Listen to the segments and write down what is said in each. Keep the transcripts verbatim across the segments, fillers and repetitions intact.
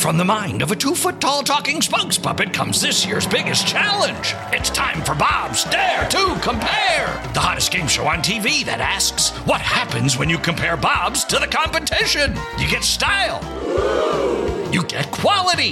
from the mind of a two-foot-tall talking spokes puppet comes this year's biggest challenge. It's time for Bob's Dare to Compare, the hottest game show on T V that asks, what happens when you compare Bobs to the competition? You get style. You get quality.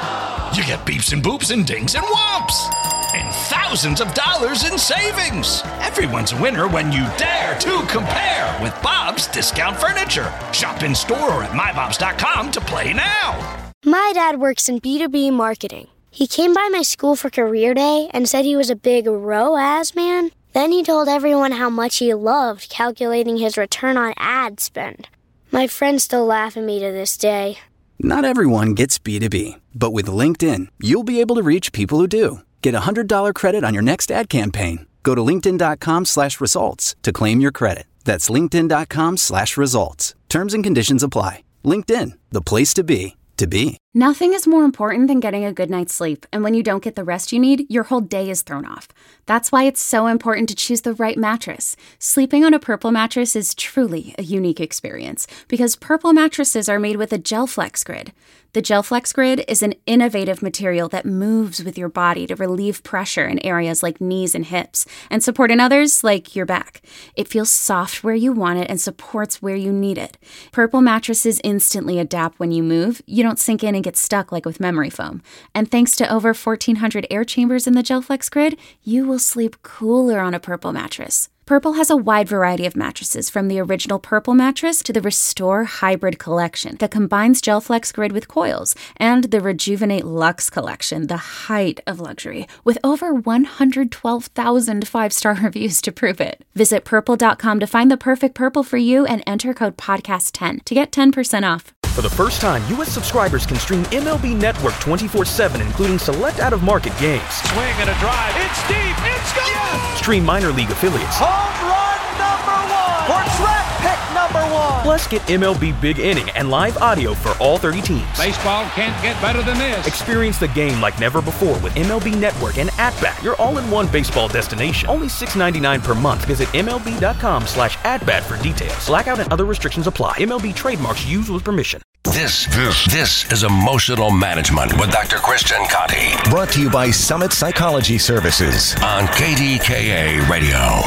You get beeps and boops and dings and whomps. And thousands of dollars in savings. Everyone's a winner when you dare to compare with Bob's Discount Furniture. Shop in store or at my bobs dot com to play now. My dad works in B two B marketing. He came by my school for career day and said he was a big R O A S man. Then he told everyone how much he loved calculating his return on ad spend. My friends still laugh at me to this day. Not everyone gets B two B, but with LinkedIn, you'll be able to reach people who do. Get a one hundred dollars credit on your next ad campaign. Go to linkedin.com slash results to claim your credit. That's linkedin.com slash results. Terms and conditions apply. LinkedIn, the place to be, to be. Nothing is more important than getting a good night's sleep, and when you don't get the rest you need, your whole day is thrown off. That's why it's so important to choose the right mattress. Sleeping on a Purple mattress is truly a unique experience, because Purple mattresses are made with a GelFlex Grid. The GelFlex Grid is an innovative material that moves with your body to relieve pressure in areas like knees and hips, and support in others like your back. It feels soft where you want it and supports where you need it. Purple mattresses instantly adapt when you move. You don't sink in and get stuck like with memory foam. And thanks to over fourteen hundred air chambers in the GelFlex Grid, you will sleep cooler on a Purple mattress. Purple has a wide variety of mattresses, from the original Purple mattress to the Restore Hybrid collection that combines GelFlex Grid with coils, and the Rejuvenate Luxe collection, the height of luxury, with over one hundred twelve thousand five-star reviews to prove it. Visit purple dot com to find the perfect Purple for you and enter code podcast ten to get ten percent off. For the first time, U S subscribers can stream M L B Network twenty-four seven, including select out-of-market games. Swing and a drive. It's deep. It's gone. Yes! Stream minor league affiliates. Home run number one. Or draft pick number one. Plus, get M L B Big Inning and live audio for all thirty teams. Baseball can't get better than this. Experience the game like never before with M L B Network and At-Bat, your all-in-one baseball destination. Only six dollars and ninety-nine cents per month. Visit M L B dot com slash at-bat for details. Blackout and other restrictions apply. M L B trademarks used with permission. This, this, this is Emotional Management with Doctor Christian Conti. Brought to you by Summit Psychology Services on K D K A Radio.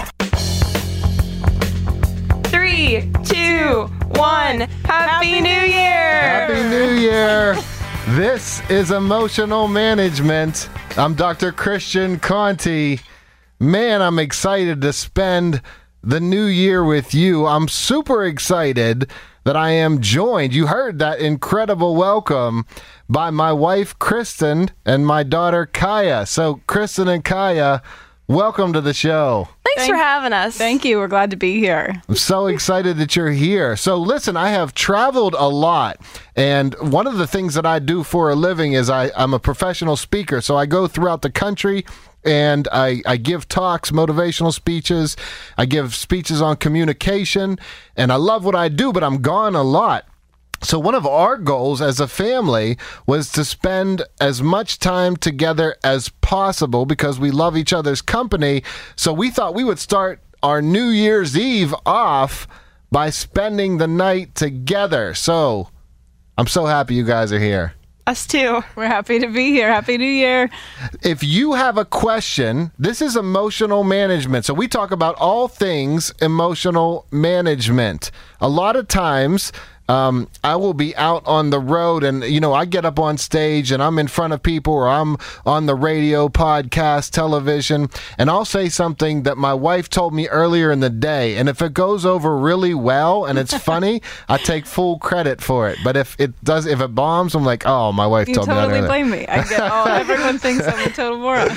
Three, two, one. Happy, Happy New Year! Happy New Year! This is Emotional Management. I'm Doctor Christian Conti. Man, I'm excited to spend the new year with you. I'm super excited that I am joined, you heard that incredible welcome, by my wife, Kristen, and my daughter, Kaya. So, Kristen and Kaya, welcome to the show. Thanks Thank, for having us. Thank you. We're glad to be here. I'm so excited that you're here. So, listen, I have traveled a lot, and one of the things that I do for a living is I, I'm a professional speaker, so I go throughout the country, and I, I give talks, motivational speeches. I give speeches on communication, and I love what I do, but I'm gone a lot. So one of our goals as a family was to spend as much time together as possible because we love each other's company. So we thought we would start our New Year's Eve off by spending the night together. So I'm so happy you guys are here. Us too. We're happy to be here. Happy New Year. If you have a question, this is emotional management. So we talk about all things emotional management. A lot of times, Um, I will be out on the road and, you know, I get up on stage and I'm in front of people, or I'm on the radio, podcast, television, and I'll say something that my wife told me earlier in the day. And if it goes over really well and it's funny, I take full credit for it. But if it does, if it bombs, I'm like, oh, my wife you told totally me that. You totally blame me. I get all, everyone thinks I'm a total moron.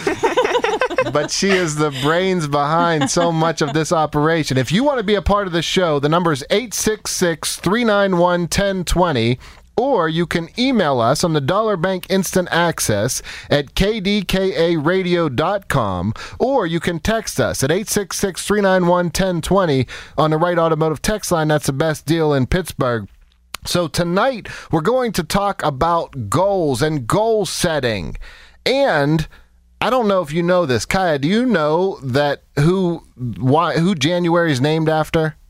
But she is the brains behind so much of this operation. If you want to be a part of the show, the number is eight six six, three nine one, one zero two zero, or you can email us on the Dollar Bank Instant Access at k d k a radio dot com, or you can text us at eight six six, three nine one, one zero two zero on the Right Automotive text line. That's the best deal in Pittsburgh. So tonight, we're going to talk about goals and goal setting. And I don't know if you know this. Kaya, do you know that who why who January is named after?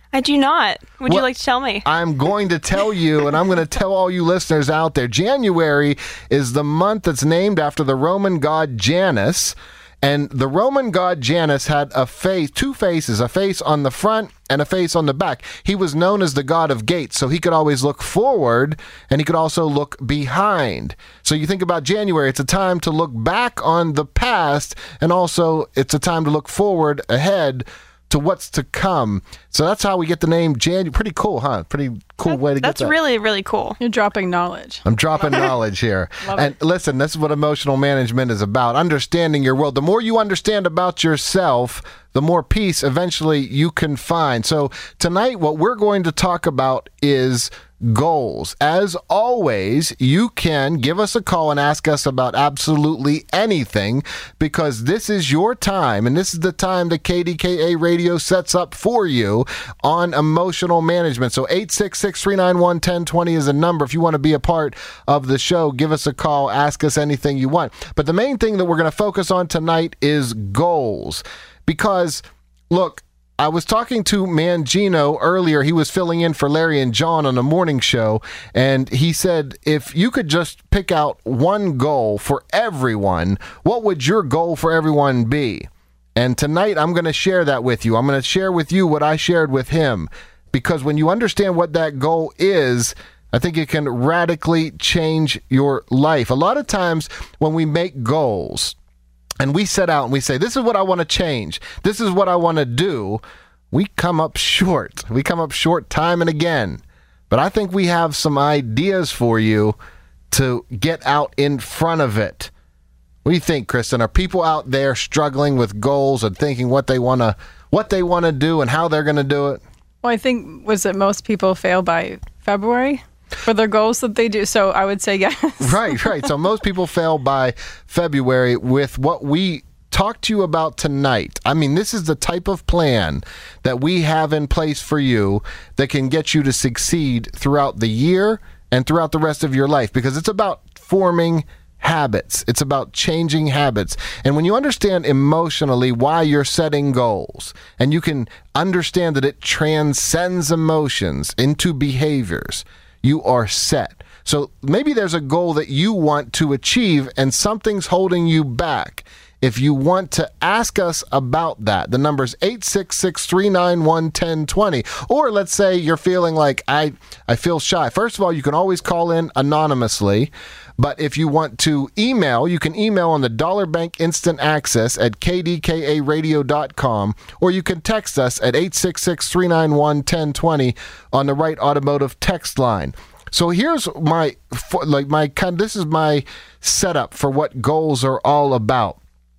I do not. Would Well, you like to tell me? I'm going to tell you, and I'm going to tell all you listeners out there. January is the month that's named after the Roman god Janus. And the Roman god Janus had a face, two faces, a face on the front and a face on the back. He was known as the god of gates, so he could always look forward and he could also look behind. So you think about January, it's a time to look back on the past, and also it's a time to look forward ahead to what's to come. So that's how we get the name January. Pretty cool, huh? Pretty cool way to get that. That's really, really cool. You're dropping knowledge. I'm dropping knowledge here. Love and it. listen, this is what emotional management is about. Understanding your world. The more you understand about yourself, the more peace eventually you can find. So tonight, what we're going to talk about is goals. As always, you can give us a call and ask us about absolutely anything, because this is your time, and this is the time that K D K A Radio sets up for you on emotional management. So eight six six, three nine one, one zero two zero is a number. If you want to be a part of the show, give us a call, ask us anything you want. But the main thing that we're going to focus on tonight is goals. Because, look, I was talking to Mangino earlier. He was filling in for Larry and John on the morning show, and he said, if you could just pick out one goal for everyone, what would your goal for everyone be? And tonight, I'm going to share that with you. I'm going to share with you what I shared with him, because when you understand what that goal is, I think it can radically change your life. A lot of times when we make goals, and we set out and we say, this is what I want to change, this is what I want to do, we come up short. We come up short time and again. But I think we have some ideas for you to get out in front of it. What do you think, Kristen? Are people out there struggling with goals and thinking what they want to what they want to do and how they're going to do it? Well, I think, was it most people fail by February for their goals that they do? So I would say yes. Right, right. So most people fail by February with what we talked to you about tonight. I mean, this is the type of plan that we have in place for you that can get you to succeed throughout the year and throughout the rest of your life, because it's about forming habits. It's about changing habits. And when you understand emotionally why you're setting goals, and you can understand that it transcends emotions into behaviors, you are set. So maybe there's a goal that you want to achieve and something's holding you back. If you want to ask us about that, the number's eight six six, three nine one, one zero two zero. Or let's say you're feeling like, I, I feel shy. First of all, you can always call in anonymously. But if you want to email, you can email on the Dollar Bank Instant Access at k d k a radio dot com, or you can text us at eight six six, three nine one, one zero two zero on the Right Automotive text line. So here's my, like my kind. This is my setup for what goals are all about.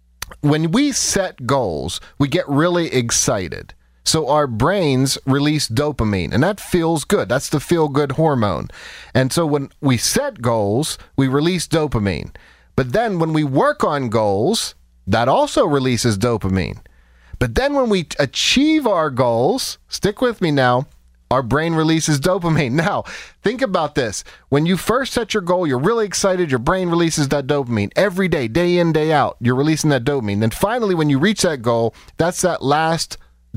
When we set goals, we get really excited. So our brains release dopamine, and that feels good. That's the feel-good hormone. And so when we set goals, we release dopamine. But then when we work on goals, that also releases dopamine. But then when we achieve our goals, stick with me now, our brain releases dopamine. Now, think about this. When you first set your goal, you're really excited. Your brain releases that dopamine. Every day, day in, day out, you're releasing that dopamine. Then finally, when you reach that goal, that's that last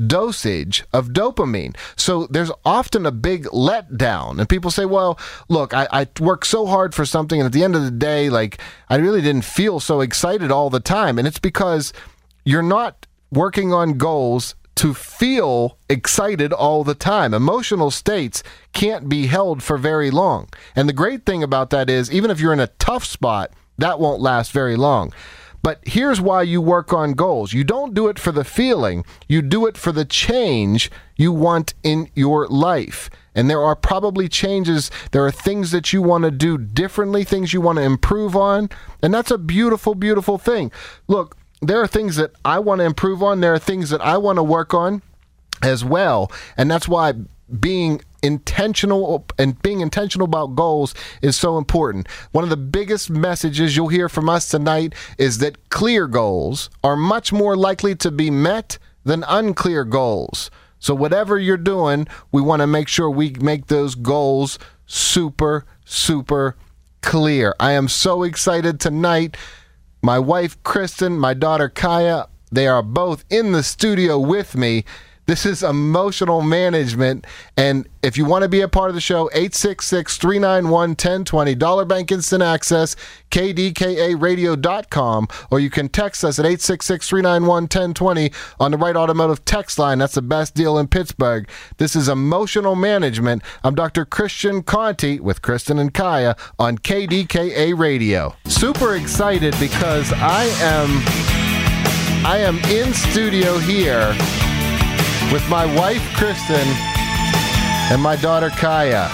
dosage of dopamine. So there's often a big letdown. And people say, well, look, I, I worked so hard for something, and at the end of the day, like, I really didn't feel so excited all the time. And it's because you're not working on goals to feel excited all the time. Emotional states can't be held for very long. And the great thing about that is, even if you're in a tough spot, that won't last very long. But here's why you work on goals. You don't do it for the feeling. You do it for the change you want in your life. And there are probably changes. There are things that you want to do differently, things you want to improve on. And that's a beautiful, beautiful thing. Look, there are things that I want to improve on. There are things that I want to work on as well. And that's why being intentional and being intentional about goals is so important. One of the biggest messages you'll hear from us tonight is that clear goals are much more likely to be met than unclear goals. So whatever you're doing, we want to make sure we make those goals super, super clear. I am so excited tonight. My wife, Kristen, my daughter, Kaya, they are both in the studio with me. This is emotional management. And if you want to be a part of the show, eight six six, three nine one, one zero two zero, Dollar Bank Instant Access, K D K A radio dot com, or you can text us at eight six six, three nine one, one zero two zero on the Right Automotive text line. That's the best deal in Pittsburgh. This is Emotional Management. I'm Doctor Christian Conti with Kristen and Kaya on K D K A Radio. Super excited because I am I am in studio here with my wife, Kristen, and my daughter, Kaya.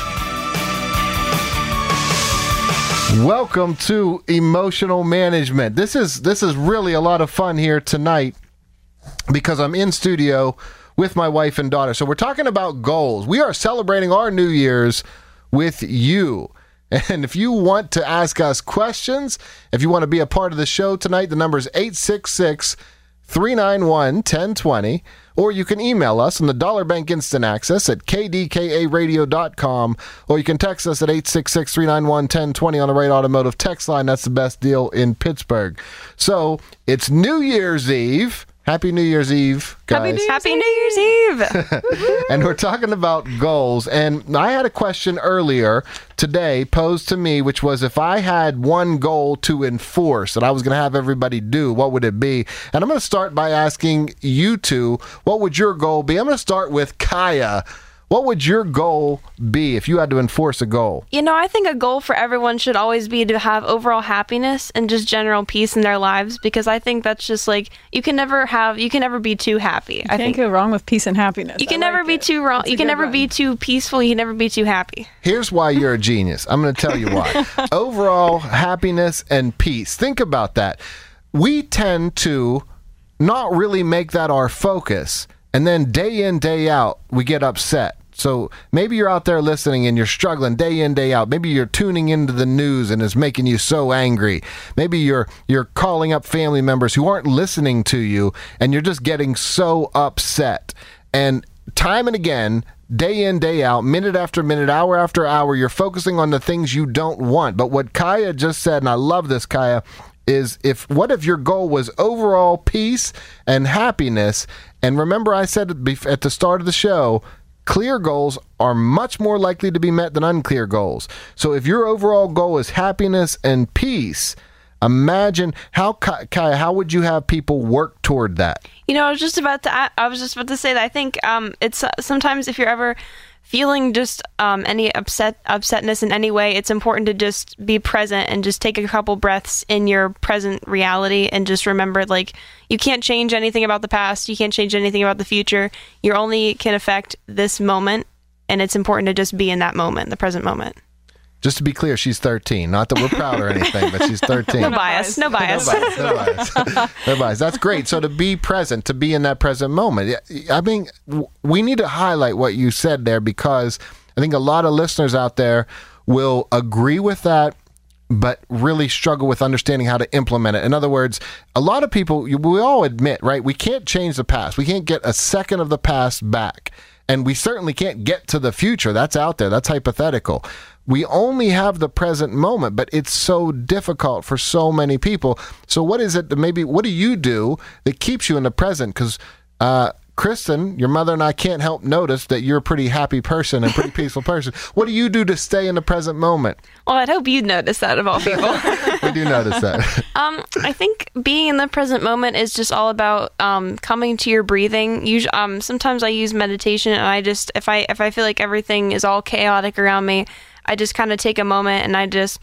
Welcome to Emotional Management. This is this is really a lot of fun here tonight because I'm in studio with my wife and daughter. So we're talking about goals. We are celebrating our New Year's with you. And if you want to ask us questions, if you want to be a part of the show tonight, the number is eight six six, three nine one, one zero two zero. Or you can email us on the Dollar Bank Instant Access at K D K A radio dot com, or you can text us at eight six six, three nine one, one zero two zero on the Right Automotive text line. That's the best deal in Pittsburgh. So it's New Year's Eve. Happy New Year's Eve, guys. Happy New Year's Eve. And we're talking about goals. And I had a question earlier today posed to me, which was if I had one goal to enforce that I was going to have everybody do, what would it be? And I'm going to start by asking you two, what would your goal be? I'm going to start with Kaya. What would your goal be if you had to enforce a goal? You know, I think a goal for everyone should always be to have overall happiness and just general peace in their lives, because I think that's just like, you can never have, you can never be too happy. You I can't think go wrong with peace and happiness. You can I never like be it. too wrong. That's a You can good never one. be too peaceful. You can never be too happy. Here's why you're a genius. I'm going to tell you why. Overall happiness and peace. Think about that. We tend to not really make that our focus, and then day in, day out, we get upset. So maybe you're out there listening and you're struggling day in, day out. Maybe you're tuning into the news and it's making you so angry. Maybe you're you're calling up family members who aren't listening to you and you're just getting so upset. And time and again, day in, day out, minute after minute, hour after hour, you're focusing on the things you don't want. But what Kaya just said, and I love this, Kaya, is if what if your goal was overall peace and happiness? And remember I said at the start of the show, clear goals are much more likely to be met than unclear goals. So if your overall goal is happiness and peace, imagine how, Kaya, how would you have people work toward that? You know, I was just about to. I was just about to say that I think um, it's uh, sometimes if you're ever feeling just um, any upset upsetness in any way, it's important to just be present and just take a couple breaths in your present reality and just remember, like, you can't change anything about the past. You can't change anything about the future. You only can affect this moment, and it's important to just be in that moment, the present moment. Just to be clear, she's thirteen. Not that we're proud or anything, but she's thirteen. No bias. No bias. No bias. No bias. No bias. That's great. So to be present, to be in that present moment. I mean, we need to highlight what you said there, because I think a lot of listeners out there will agree with that, but really struggle with understanding how to implement it. In other words, a lot of people, we all admit, right, we can't change the past. We can't get a second of the past back. And we certainly can't get to the future. That's out there. That's hypothetical. We only have the present moment, but it's so difficult for so many people. So what is it that maybe, what do you do that keeps you in the present? Because uh, Kristen, your mother and I can't help notice that you're a pretty happy person and pretty peaceful person. What do you do to stay in the present moment? Well, I'd hope you'd notice that of all people. We do notice that. um, I think being in the present moment is just all about um, coming to your breathing. Usually, um, sometimes I use meditation, and I just, if I if I feel like everything is all chaotic around me, I just kind of take a moment and I just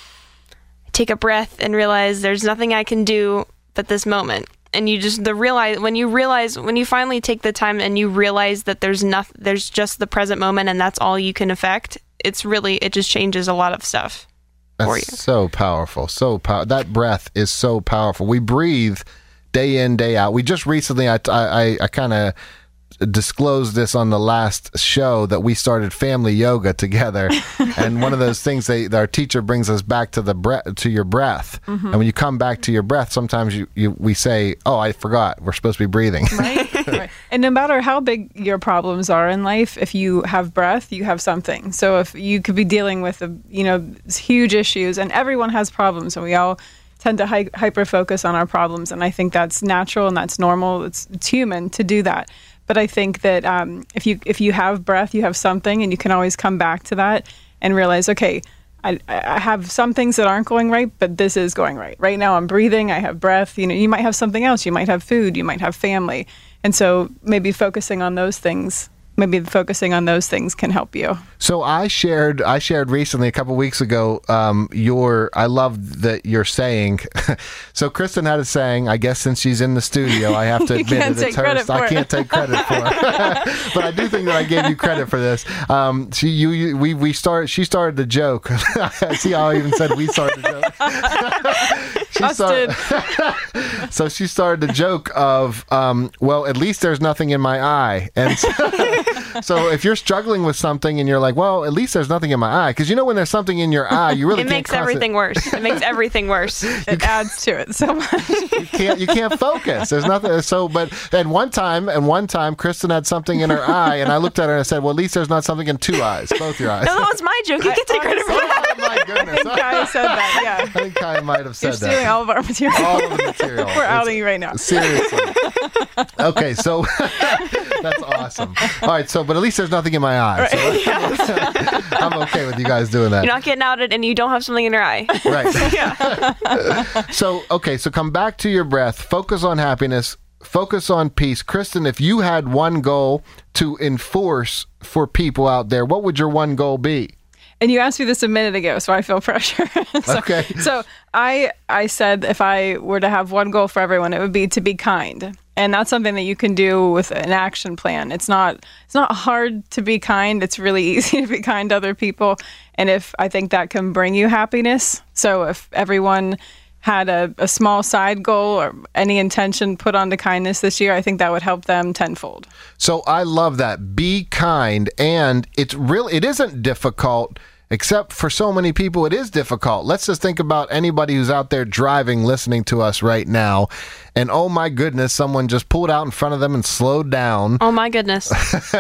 take a breath and realize there's nothing I can do but this moment. And you just the realize when you realize when you finally take the time and you realize that there's nothing, there's just the present moment, and that's all you can affect. It's really it just changes a lot of stuff for you. That's so powerful, so pow- that breath is so powerful. We breathe day in, day out. We just recently, I I, I kind of disclosed this on the last show that we started family yoga together, and one of those things they our teacher brings us back to the breath to your breath, mm-hmm. and when you come back to your breath, sometimes you, you we say, oh, I forgot we're supposed to be breathing. Right. Right. And no matter how big your problems are in life, if you have breath, you have something. So if you could be dealing with a, you know, huge issues, and everyone has problems, and we all tend to hy- hyper focus on our problems, and I think that's natural and that's normal. It's, it's human to do that. But I think that um, if you if you have breath, you have something, and you can always come back to that and realize, okay, I, I have some things that aren't going right, but this is going right. Right now I'm breathing, I have breath. You know, you might have something else. You might have food, you might have family. And so maybe focusing on those things Maybe focusing on those things can help you. So I shared, I shared recently a couple weeks ago. Um, your, I love that you're saying. So Kristen had a saying. I guess since she's in the studio, I have to admit it, it's hers. I can't take credit for it, but I do think that I gave you credit for this. Um, she, you, you, we, we started. She started the joke. See how I even said we started the joke. she started, so she started the joke of, um, well, at least there's nothing in my eye, and. So, So if you're struggling with something and you're like, well, at least there's nothing in my eye, because you know when there's something in your eye, you really it can't makes everything worse. It makes everything worse. It adds to it so much. You can't you can't focus. There's nothing. So, but at one time, and one time, Kristen had something in her eye, and I looked at her and I said, well, at least there's not something in two eyes, both your eyes. No, that was my joke. You can take credit for that. Oh my goodness! I think Kaya said that. Yeah. I think Kaya might have said You're stealing that. all of our material. All of the material. We're outing you right now. Seriously. Okay, so that's awesome. All right, so but at least there's nothing in my eye. Right. So Yeah. I'm okay with you guys doing that. You're not getting outed, and you don't have something in your eye. Right. Yeah. So okay, so come back to your breath. Focus on happiness. Focus on peace. Kristen, if you had one goal to enforce for people out there, what would your one goal be? And you asked me this a minute ago, so I feel pressure. so, okay. So I I said if I were to have one goal for everyone, it would be to be kind. And that's something that you can do with an action plan. It's not it's not hard to be kind. It's really easy to be kind to other people. And if I think that can bring you happiness. So if everyone had a, a small side goal or any intention put onto kindness this year, I think that would help them tenfold. So I love that. Be kind. And it's really, it isn't difficult, except for so many people, it is difficult. Let's just think about anybody who's out there driving, listening to us right now. And oh my goodness, someone just pulled out in front of them and slowed down. Oh my goodness.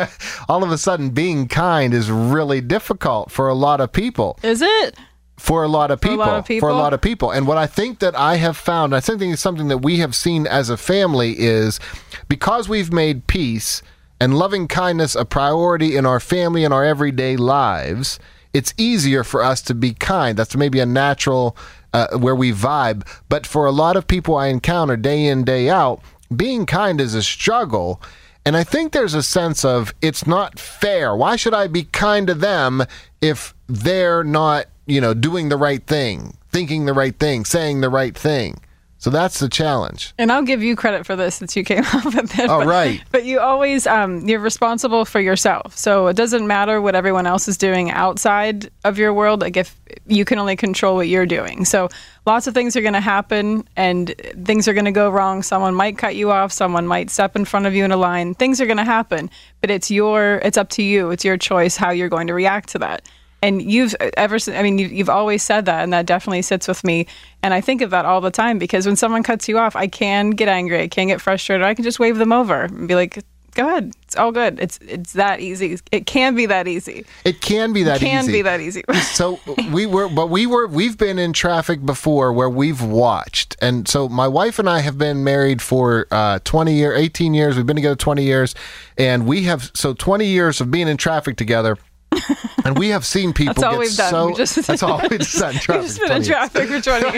All of a sudden, being kind is really difficult for a lot of people. Is it? For a lot of people. For a lot of people. For a lot of people. And what I think that I have found, I think it's something that we have seen as a family is because we've made peace and loving kindness a priority in our family and our everyday lives, it's easier for us to be kind. That's maybe a natural uh, where we vibe. But for a lot of people I encounter day in, day out, being kind is a struggle. And I think there's a sense of it's not fair. Why should I be kind to them if they're not, you know, doing the right thing, thinking the right thing, saying the right thing? So that's the challenge. And I'll give you credit for this since you came up with it. Oh, but, right. But you always, um, you're responsible for yourself. So it doesn't matter what everyone else is doing outside of your world. Like if you can only control what you're doing. So lots of things are going to happen and things are going to go wrong. Someone might cut you off. Someone might step in front of you in a line. Things are going to happen, but it's your, it's up to you. It's your choice how you're going to react to that. And you've ever, I mean, you've, you've always said that, and that definitely sits with me. And I think of that all the time because when someone cuts you off, I can get angry, I can get frustrated, I can just wave them over and be like, go ahead, it's all good. It's it's that easy. It can be that easy. It can be that it can easy. Can be that easy. So we were, but we were, we've been in traffic before where we've watched, and so my wife and I have been married for uh, twenty years, eighteen years. We've been together twenty years, and we have so twenty years of being in traffic together. And we have seen people that's all get we've done. so. We just, that's all we've just done. Traffic, we've just been in traffic for twenty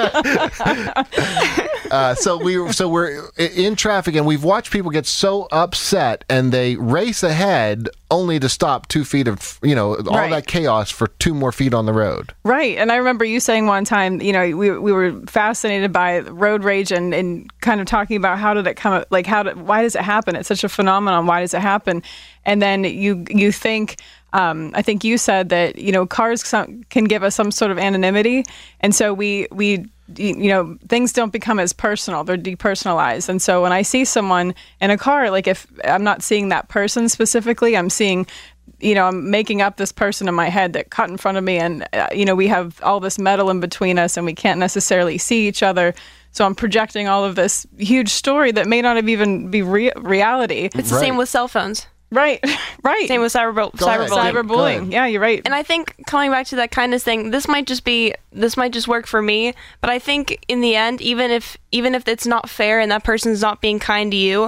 years. uh, so we, so we're in traffic, and we've watched people get so upset, and they race ahead only to stop two feet of, you know, all right. that chaos for two more feet on the road. Right, and I remember you saying one time, you know, we we were fascinated by road rage and, and kind of talking about how did it come, like how did, why does it happen? It's such a phenomenon. Why does it happen? And then you you think. Um, I think you said that, you know, cars some, can give us some sort of anonymity. And so we, we, you know, things don't become as personal. They're depersonalized. And so when I see someone in a car, like if I'm not seeing that person specifically, I'm seeing, you know, I'm making up this person in my head that cut in front of me. And, uh, you know, we have all this metal in between us and we can't necessarily see each other. So I'm projecting all of this huge story that may not have even be re- reality. It's the right. same with cell phones. Right, right. Same with cyber cyberbullying. Cyberbullying. Yeah, you're right. And I think coming back to that kindness thing, this might just be, this might just work for me. But I think in the end, even if even if it's not fair and that person's not being kind to you,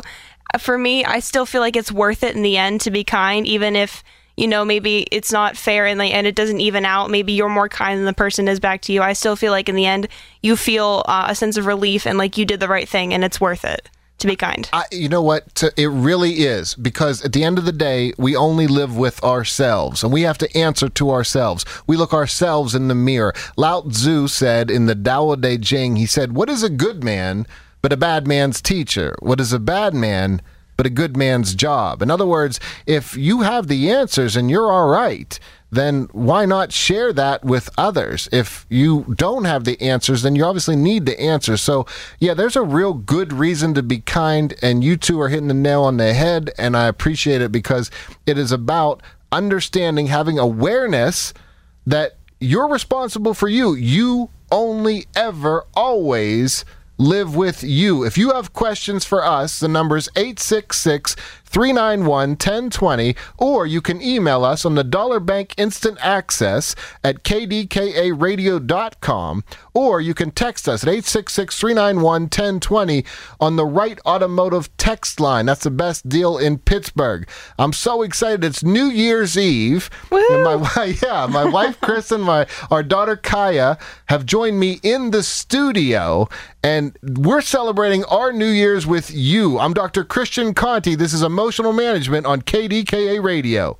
for me, I still feel like it's worth it in the end to be kind, even if, you know, maybe it's not fair and like, and it doesn't even out. Maybe you're more kind than the person is back to you. I still feel like in the end, you feel uh, a sense of relief and like you did the right thing, and it's worth it to be kind. I, you know what? It really is, because at the end of the day, we only live with ourselves, and we have to answer to ourselves. We look ourselves in the mirror. Lao Tzu said in the Tao Te Ching, he said, "What is a good man but a bad man's teacher? What is a bad man but a good man's job?" In other words, if you have the answers and you're all right, then why not share that with others? If you don't have the answers, then you obviously need the answers. So, yeah, there's a real good reason to be kind, and you two are hitting the nail on the head, and I appreciate it, because it is about understanding, having awareness that you're responsible for you. You only ever always live with you. If you have questions for us, the number is eight six six, three nine one, one zero two zero, or you can email us on the Dollar Bank Instant Access at k d k a radio dot com, or you can text us at eight six six, three nine one, one zero two zero on the Right Automotive text line. That's the best deal in Pittsburgh. I'm so excited. It's New Year's Eve. And my, yeah, my wife, Chris, and my, our daughter, Kaya, have joined me in the studio, and we're celebrating our New Year's with you. I'm Doctor Christian Conti. This is Emotional Management on K D K A Radio.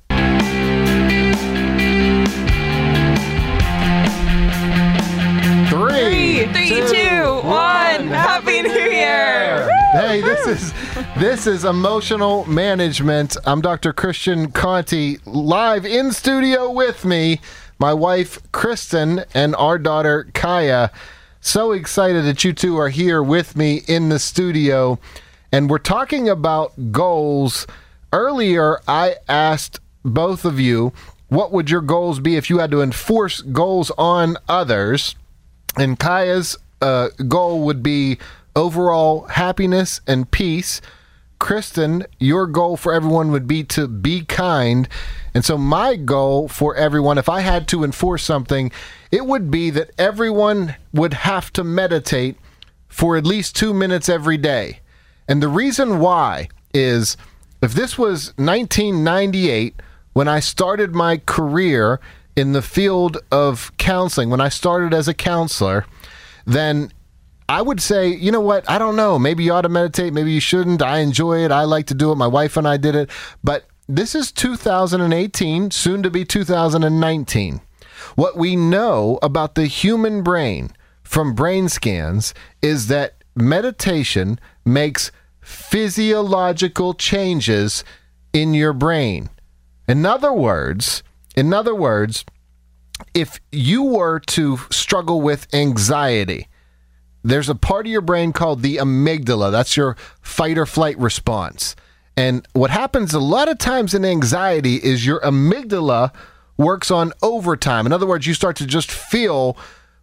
Three, Three, two, two one. Happy New Year! Hey, this is this is Emotional Management. I'm Doctor Christian Conti, live in studio with me, my wife, Kristen, and our daughter, Kaya. So excited that you two are here with me in the studio, and we're talking about goals. Earlier, I asked both of you, what would your goals be if you had to enforce goals on others? And Kaya's uh, goal would be overall happiness and peace. Kristen, your goal for everyone would be to be kind. And so my goal for everyone, if I had to enforce something, it would be that everyone would have to meditate for at least two minutes every day. And the reason why is, if this was nineteen ninety-eight, when I started my career in the field of counseling, when I started as a counselor, then I would say, you know what, I don't know, maybe you ought to meditate, maybe you shouldn't. I enjoy it. I like to do it. My wife and I did it. But this is two thousand eighteen, soon to be two thousand nineteen. What we know about the human brain from brain scans is that meditation makes physiological changes in your brain. In other words, in other words, if you were to struggle with anxiety, there's a part of your brain called the amygdala. That's your fight or flight response. And what happens a lot of times in anxiety is your amygdala works on overtime. In other words, you start to just feel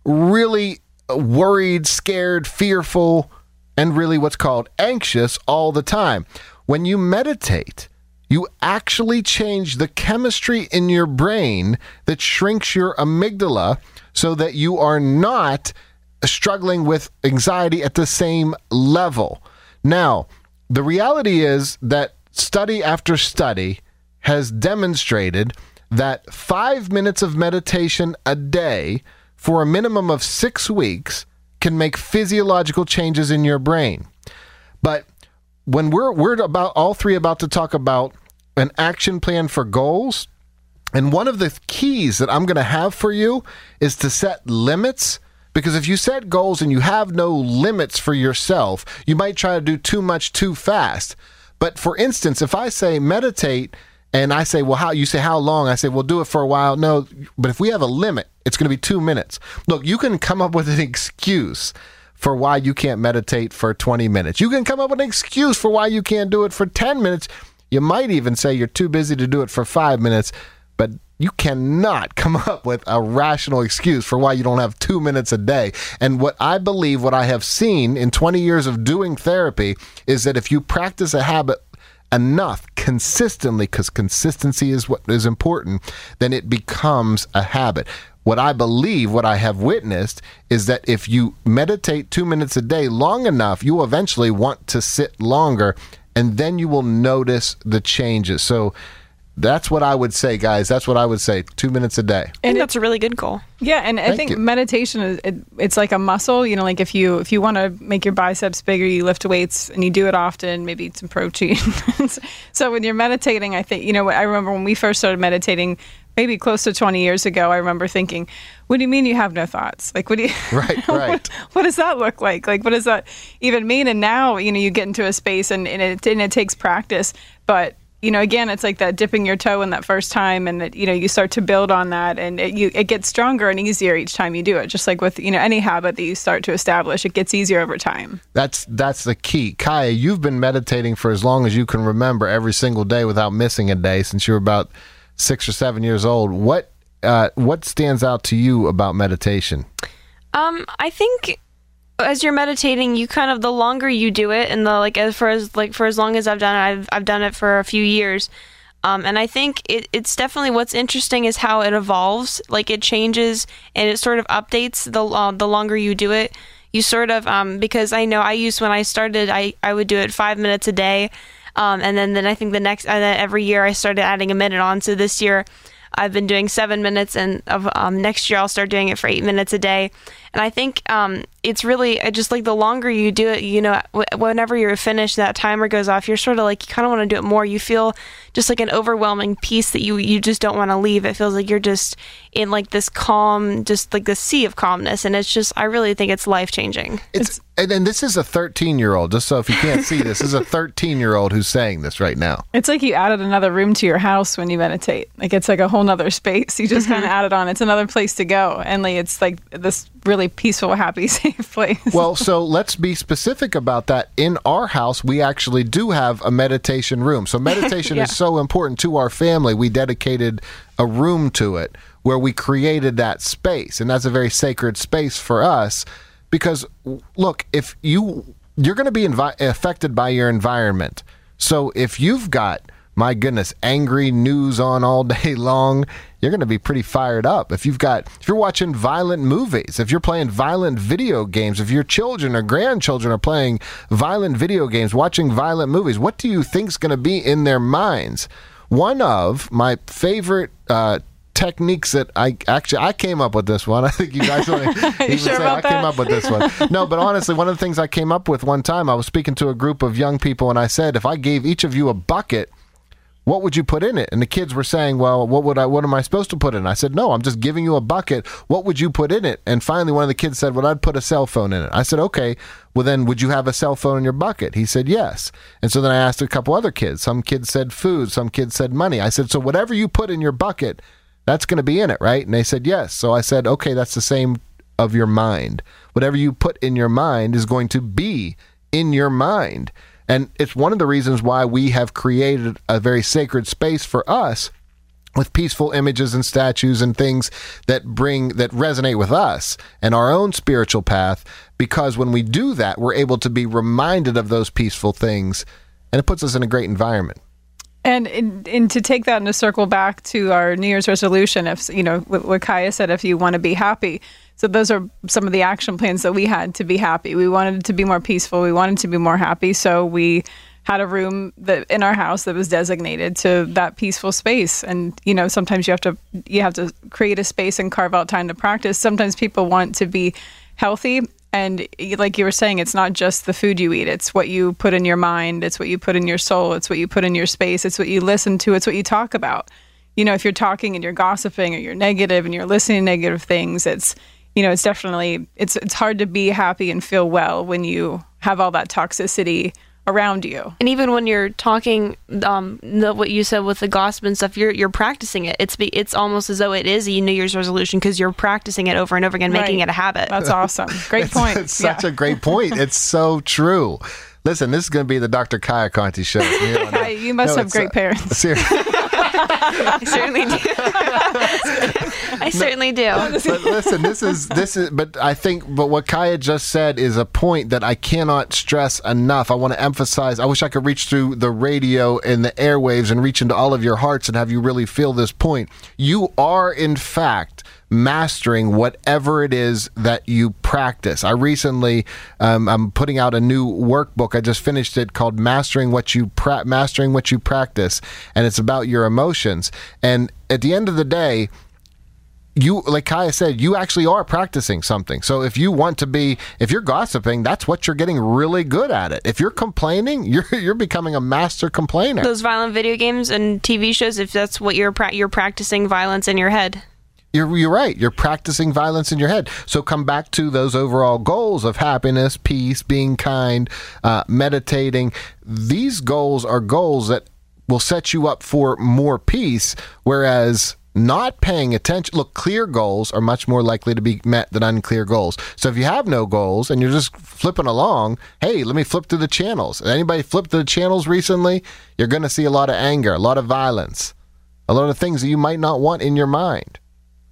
really worried, scared, fearful, and really what's called anxious all the time. When you meditate, you actually change the chemistry in your brain that shrinks your amygdala so that you are not struggling with anxiety at the same level. Now, the reality is that study after study has demonstrated that five minutes of meditation a day for a minimum of six weeks can make physiological changes in your brain. But when we're we're about all three about to talk about an action plan for goals, and one of the keys that I'm going to have for you is to set limits. Because if you set goals and you have no limits for yourself, you might try to do too much too fast. But for instance, if I say meditate and I say, well, how you say how long? I say, well, do it for a while. No, but if we have a limit, it's going to be two minutes. Look, you can come up with an excuse for why you can't meditate for twenty minutes. You can come up with an excuse for why you can't do it for ten minutes. You might even say you're too busy to do it for five minutes, but you cannot come up with a rational excuse for why you don't have two minutes a day. And what I believe, what I have seen in twenty years of doing therapy, is that if you practice a habit enough consistently, because consistency is what is important, then it becomes a habit. What I believe, what I have witnessed, is that if you meditate two minutes a day long enough, you will eventually want to sit longer. and then you will notice the changes. So that's what I would say, guys. That's what I would say. Two minutes a day. And that's a really good goal. Yeah, and I Thank think you. meditation is it, it's like a muscle. You know, like if you if you want to make your biceps bigger, you lift weights and you do it often. Maybe eat some protein. So when you're meditating, I think you know. I remember when we first started meditating, maybe close to twenty years ago. I remember thinking, "What do you mean you have no thoughts? Like, what do you? Right, right. what, what does that look like? Like, what does that even mean?" And now, you know, you get into a space, and, and it and it takes practice, but. You know, again, it's like that dipping your toe in that first time, and that you know you start to build on that, and it, you it gets stronger and easier each time you do it. Just like with you know any habit that you start to establish, it gets easier over time. That's that's the key. Kaya, you've been meditating for as long as you can remember, every single day without missing a day since you were about six or seven years old. What uh, what stands out to you about meditation? Um, I think. As you're meditating, you kind of the longer you do it, and the like as for as like for as long as I've done it, I've I've done it for a few years, um, and I think it, it's definitely what's interesting is how it evolves, like it changes and it sort of updates the uh, the longer you do it. You sort of um, because I know I used when I started, I I would do it five minutes a day, um, and then then I think the next and then every year I started adding a minute on. So this year I've been doing seven minutes, and of um, next year I'll start doing it for eight minutes a day. And I think um, it's really I just like the longer you do it, you know, w- whenever you're finished, that timer goes off. You're sort of like you kind of want to do it more. You feel just like an overwhelming peace that you you just don't want to leave. It feels like you're just in like this calm, just like this sea of calmness, and it's just I really think it's life changing. It's and, and this is a thirteen-year-old. Just so if you can't see this, this is a thirteen-year-old who's saying this right now. It's like you added another room to your house when you meditate. Like it's like a whole nother space. You just kind of added on. It's another place to go, and like it's like this really peaceful, happy, safe place. Well, so let's be specific about that. In our house, we actually do have a meditation room. So meditation yeah. is so important to our family. We dedicated a room to it where we created that space, and that's a very sacred space for us because, look, if you you're going to be envi- affected by your environment. So if you've got, my goodness, angry news on all day long, you're going to be pretty fired up. If you've got, if you're watching violent movies, if you're playing violent video games, if your children or grandchildren are playing violent video games, watching violent movies, what do you think's going to be in their minds? One of my favorite uh, techniques that I actually I came up with this one. I think you guys want to even sure say I that? came up with this one. No, but honestly, one of the things I came up with one time, I was speaking to a group of young people, and I said, if I gave each of you a bucket, what would you put in it? And the kids were saying, well, what would I, what am I supposed to put in? I said, no, I'm just giving you a bucket. What would you put in it? And finally, one of the kids said, well, I'd put a cell phone in it. I said, okay, well then would you have a cell phone in your bucket? He said, yes. And so then I asked a couple other kids. Some kids said food. Some kids said money. I said, so whatever you put in your bucket, that's going to be in it, right? And they said, yes. So I said, okay, that's the same of your mind. Whatever you put in your mind is going to be in your mind. And it's one of the reasons why we have created a very sacred space for us with peaceful images and statues and things that bring, that resonate with us and our own spiritual path, because when we do that, we're able to be reminded of those peaceful things, and it puts us in a great environment. And, and and to take that and to circle back to our New Year's resolution, if you know what, what Kaya said, if you want to be happy, so those are some of the action plans that we had to be happy. We wanted to be more peaceful. We wanted to be more happy. So we had a room that in our house that was designated to that peaceful space. And you know, sometimes you have to you have to create a space and carve out time to practice. Sometimes people want to be healthy. And like you were saying, it's not just the food you eat. It's what you put in your mind. It's what you put in your soul. It's what you put in your space. It's what you listen to. It's what you talk about. You know, if you're talking and you're gossiping or you're negative and you're listening to negative things, it's, you know, it's definitely, it's it's hard to be happy and feel well when you have all that toxicity around you. And even when you're talking, um, the, what you said with the gossip and stuff, you're you're practicing it. It's be, it's almost as though it is a New Year's resolution because you're practicing it over and over again, Right. making it a habit. That's awesome. Great it's, point. It's such a great point. It's so true. Listen, this is going to be the Doctor Kaya Conti show. You, know, no, you must no, have great uh, parents. Seriously. I certainly do. I certainly do. But listen, this is this is. But I think, but what Kaya just said is a point that I cannot stress enough. I want to emphasize. I wish I could reach through the radio and the airwaves and reach into all of your hearts and have you really feel this point. You are, in fact, mastering whatever it is that you practice. I recently, um, I'm putting out a new workbook. I just finished it called Mastering What You pra- Mastering What You Practice, and it's about your emotions. And at the end of the day, you, like Kaya said, you actually are practicing something. So if you want to be, if you're gossiping, that's what you're getting really good at it. If you're complaining, you're you're becoming a master complainer. Those violent video games and T V shows, if that's what you're pra- you're practicing violence in your head. You're, you're right. You're practicing violence in your head. So come back to those overall goals of happiness, peace, being kind, uh, meditating. These goals are goals that will set you up for more peace, whereas not paying attention. Look, clear goals are much more likely to be met than unclear goals. So if you have no goals and you're just flipping along, hey, let me flip through the channels. Anybody flip through the channels recently? You're going to see a lot of anger, a lot of violence, a lot of things that you might not want in your mind.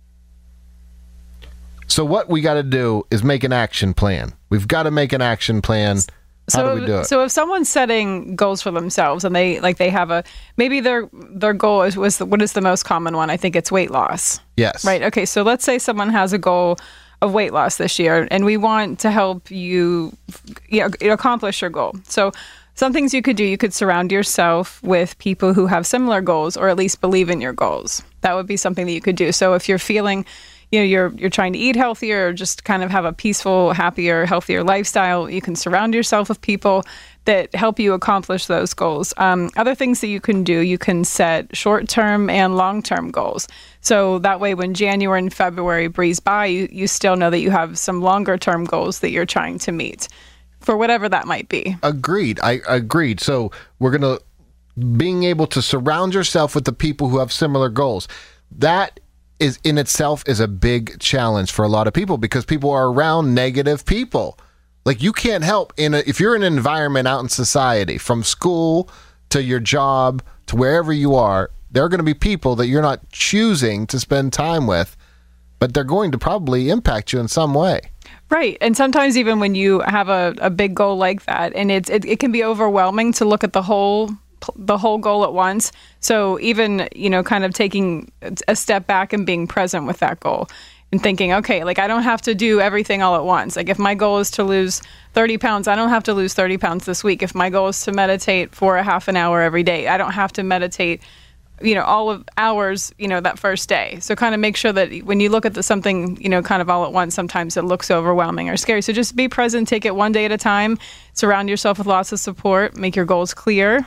So what we got to do is make an action plan. We've got to make an action plan. How so, do we do it? So if someone's setting goals for themselves and they like they have a maybe their their goal is was the, what is the most common one? I think it's weight loss. Yes. Right. Okay. So let's say someone has a goal of weight loss this year, and we want to help you, you know, accomplish your goal. So some things you could do: you could surround yourself with people who have similar goals, or at least believe in your goals. That would be something that you could do. So if you're feeling you know, you're you're trying to eat healthier or just kind of have a peaceful, happier, healthier lifestyle, you can surround yourself with people that help you accomplish those goals. Um, other things that you can do, you can set short-term and long-term goals. So that way when January and February breeze by, you, you still know that you have some longer-term goals that you're trying to meet for whatever that might be. Agreed. I agreed. So we're going to, being able to surround yourself with the people who have similar goals. That is in itself is a big challenge for a lot of people because people are around negative people. Like you can't help in a, if you're in an environment out in society, from school to your job to wherever you are, there are going to be people that you're not choosing to spend time with, but they're going to probably impact you in some way. Right. And sometimes even when you have a, a big goal like that, and it's, it, it can be overwhelming to look at the whole the whole goal at once. So even, you know, kind of taking a step back and being present with that goal and thinking, okay, like I don't have to do everything all at once. Like if my goal is to lose thirty pounds, I don't have to lose thirty pounds this week. If my goal is to meditate for a half an hour every day, I don't have to meditate, you know, all of hours, you know, that first day. So kind of make sure that when you look at the, something, you know, kind of all at once, sometimes it looks overwhelming or scary. So just be present, take it one day at a time, surround yourself with lots of support, make your goals clear.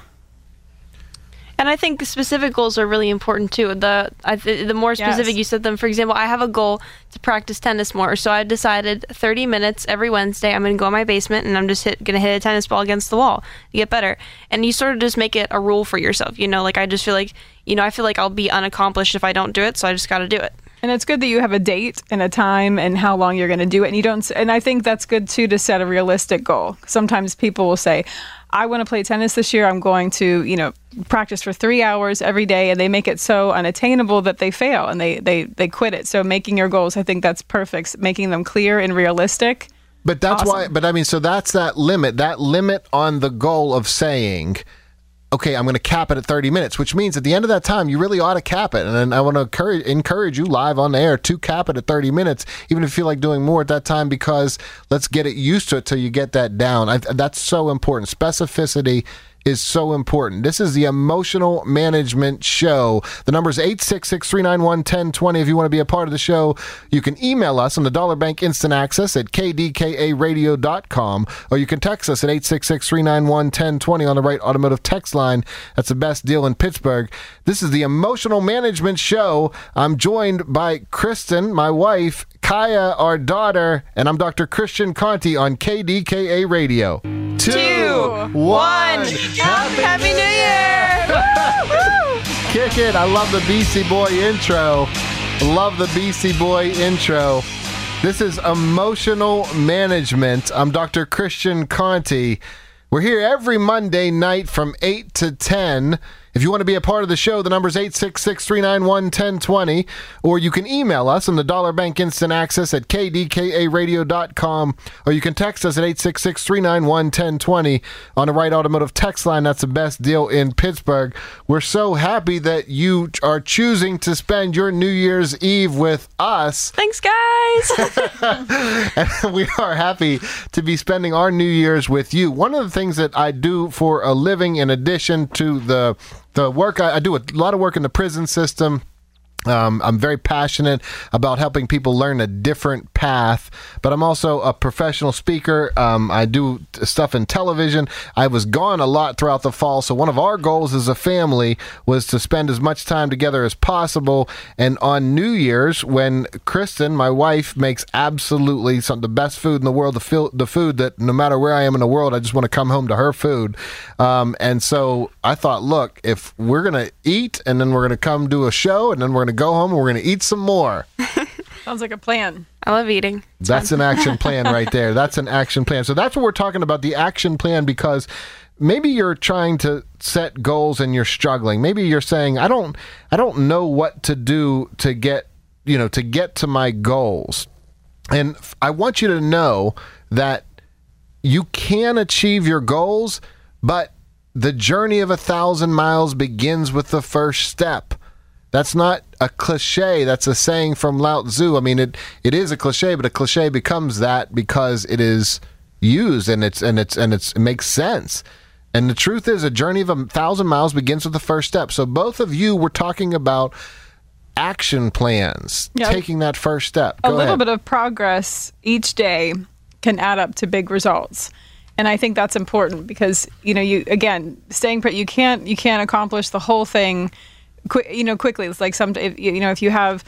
And I think specific goals are really important too. The I th- the more specific Yes. you set them, for example, I have a goal to practice tennis more. So I decided thirty minutes every Wednesday, I'm going to go in my basement and I'm just hit, going to hit a tennis ball against the wall to get better. And you sort of just make it a rule for yourself. You know, like I just feel like, you know, I feel like I'll be unaccomplished if I don't do it. So I just got to do it. And it's good that you have a date and a time and how long you're going to do it. And you don't. And I think that's good too to set a realistic goal. Sometimes people will say, I want to play tennis this year. I'm going to, you know, practice for three hours every day, and they make it so unattainable that they fail and they they they quit it. So making your goals, I think that's perfect. Making them clear and realistic. But that's Awesome. why. But I mean, so that's that limit. That limit on the goal of saying, okay, I'm going to cap it at thirty minutes, which means at the end of that time, you really ought to cap it. And then I want to encourage, encourage you live on the air to cap it at thirty minutes, even if you feel like doing more at that time, because let's get it used to it till you get that down. I, that's so important. Specificity is so important. This is the Emotional Management Show. The number is eight six six, three nine one, one zero two zero. If you want to be a part of the show, you can email us on the Dollar Bank Instant Access at k d k a radio dot com, or you can text us at eight six six, three nine one, one zero two zero on the right automotive text line. That's the best deal in Pittsburgh. This is the Emotional Management Show. I'm joined by Kristen, my wife, Kaya, our daughter, and I'm Doctor Christian Conti on K D K A Radio. Two, Two one. Happy New Year! Kick it. I love the Beastie Boy intro. Love the Beastie Boy intro. This is Emotional Management. I'm Doctor Christian Conti. We're here every Monday night from eight to ten If you want to be a part of the show, the number is eight six six, three nine one, one zero two zero, or you can email us on the Dollar Bank Instant Access at k d k a radio dot com, or you can text us at eight six six, three nine one, one zero two zero on the Right Automotive text line. That's the best deal in Pittsburgh. We're so happy that you are choosing to spend your New Year's Eve with us. Thanks, guys. And we are happy to be spending our New Year's with you. One of the things that I do for a living, in addition to the The work, I, I do a lot of work in the prison system. Um, I'm very passionate about helping people learn a different path, but I'm also a professional speaker. Um, I do stuff in television. I was gone a lot throughout the fall, so one of our goals as a family was to spend as much time together as possible. And on New Year's, when Kristen, my wife, makes absolutely some the best food in the world, the, fil- the food that no matter where I am in the world, I just want to come home to her food. Um, and so I thought, look, if we're going to eat and then we're going to come do a show and then we're going to go home and we're going to eat some more. Sounds like a plan. I love eating. It's that's fun. an action plan right there. That's an action plan. So that's what we're talking about, the action plan, because maybe you're trying to set goals and you're struggling. Maybe you're saying, I don't I don't know what to do to get, you know, to get to my goals. And I want you to know that you can achieve your goals, but the journey of a thousand miles begins with the first step. That's not a cliche. That's a saying from Lao Tzu. I mean, it it is a cliche, but a cliche becomes that because it is used and it's and it's and it's, it makes sense. And the truth is, a journey of a thousand miles begins with the first step. So both of you were talking about action plans, yeah. taking that first step. Go a little ahead. bit of progress each day can add up to big results. And I think that's important because, you know, you again, staying put, you can't you can't accomplish the whole thing Quick, you know, quickly. It's like some, if, you know, if you have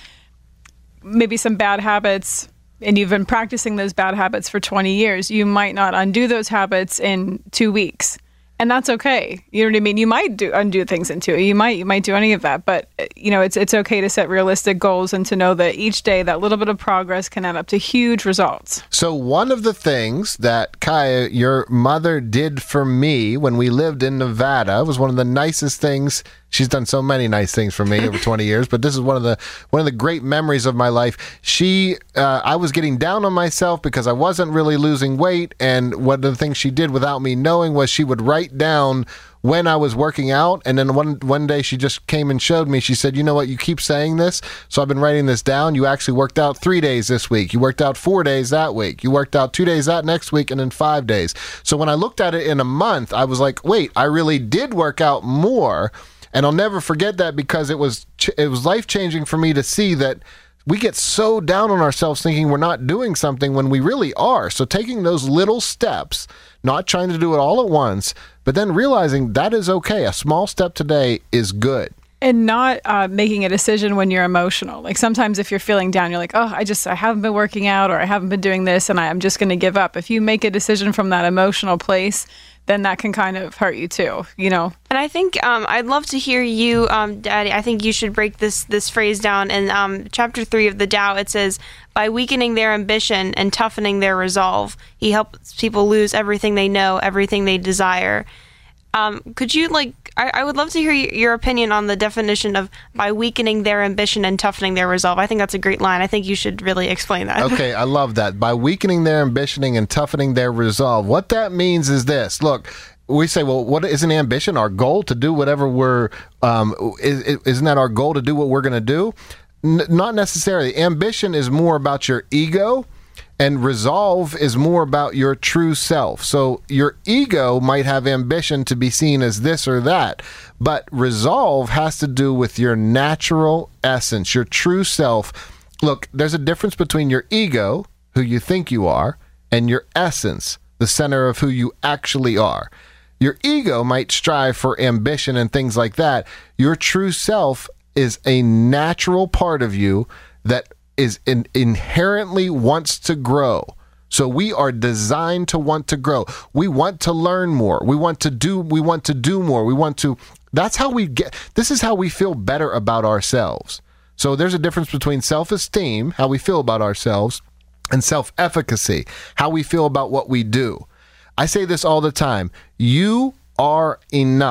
maybe some bad habits and you've been practicing those bad habits for twenty years, you might not undo those habits in two weeks. And that's okay. You know what I mean? You might do undo things in two. You might you might do any of that, but you know it's it's okay to set realistic goals and to know that each day that little bit of progress can add up to huge results. So one of the things that Kaya, your mother, did for me when we lived in Nevada was one of the nicest things. She's done so many nice things for me over twenty years, but this is one of the one of the great memories of my life. She, uh, I was getting down on myself because I wasn't really losing weight, and one of the things she did without me knowing was she would write down when I was working out, and then one one day she just came and showed me. She said, you know what, you keep saying this, so I've been writing this down. You actually worked out three days this week. You worked out four days that week. You worked out two days that next week, and then five days. So when I looked at it in a month, I was like, wait, I really did work out more. And I'll never forget that because it was it was life-changing for me to see that we get so down on ourselves thinking we're not doing something when we really are. So taking those little steps, not trying to do it all at once, but then realizing that is okay. A small step today is good. And not uh, making a decision when you're emotional. Like sometimes if you're feeling down, you're like, oh, I just, I haven't been working out or I haven't been doing this and I, I'm just going to give up. If you make a decision from that emotional place, then that can kind of hurt you too, you know? And I think um, I'd love to hear you, um, Daddy. I think you should break this this phrase down. In um, chapter three of the Tao, it says, by weakening their ambition and toughening their resolve, he helps people lose everything they know, everything they desire. Um, could you, like, I, I would love to hear your opinion on the definition of by weakening their ambition and toughening their resolve. I think that's a great line. I think you should really explain that. Okay, I love that. By weakening their ambition and toughening their resolve. What that means is this. Look, we say, well, what is an ambition? Our goal to do whatever we're, um, is, isn't that our goal to do what we're going to do? N- not necessarily. Ambition is more about your ego. And resolve is more about your true self. So your ego might have ambition to be seen as this or that, but resolve has to do with your natural essence, your true self. Look, there's a difference between your ego, who you think you are, and your essence, the center of who you actually are. Your ego might strive for ambition and things like that. Your true self is a natural part of you that is in, inherently wants to grow. So we are designed to want to grow. We want to learn more. We want to do, we want to do more. We want to, that's how we get, this is how we feel better about ourselves. So there's a difference between self-esteem, how we feel about ourselves, and self-efficacy, how we feel about what we do. I say this all the time. You are enough.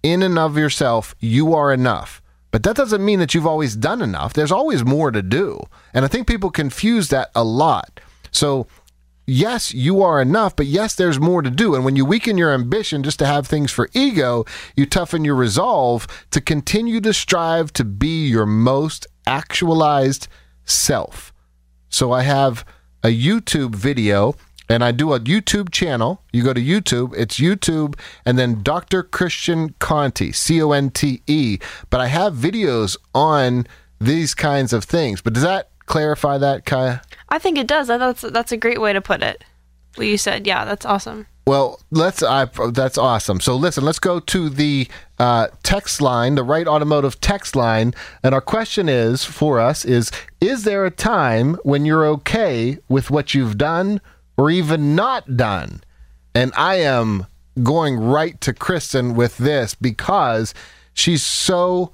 in and of yourself, you are enough. But that doesn't mean that you've always done enough. There's always more to do. And I think people confuse that a lot. So, yes, you are enough, but yes, there's more to do. And when you weaken your ambition just to have things for ego, you toughen your resolve to continue to strive to be your most actualized self. So I have a YouTube video, and I do a YouTube channel. You go to YouTube, it's YouTube, and then Doctor Christian Conte, C O N T E. But I have videos on these kinds of things. But does that clarify that, Kaya? I think it does. That's that's a great way to put it. What you said, yeah, that's awesome. Well, let's. I, that's awesome. So listen, let's go to the uh, text line, the Right Automotive text line, and our question is for us is: Is there a time when you're okay with what you've done or even not done? And I am going right to Kristen with this because she's so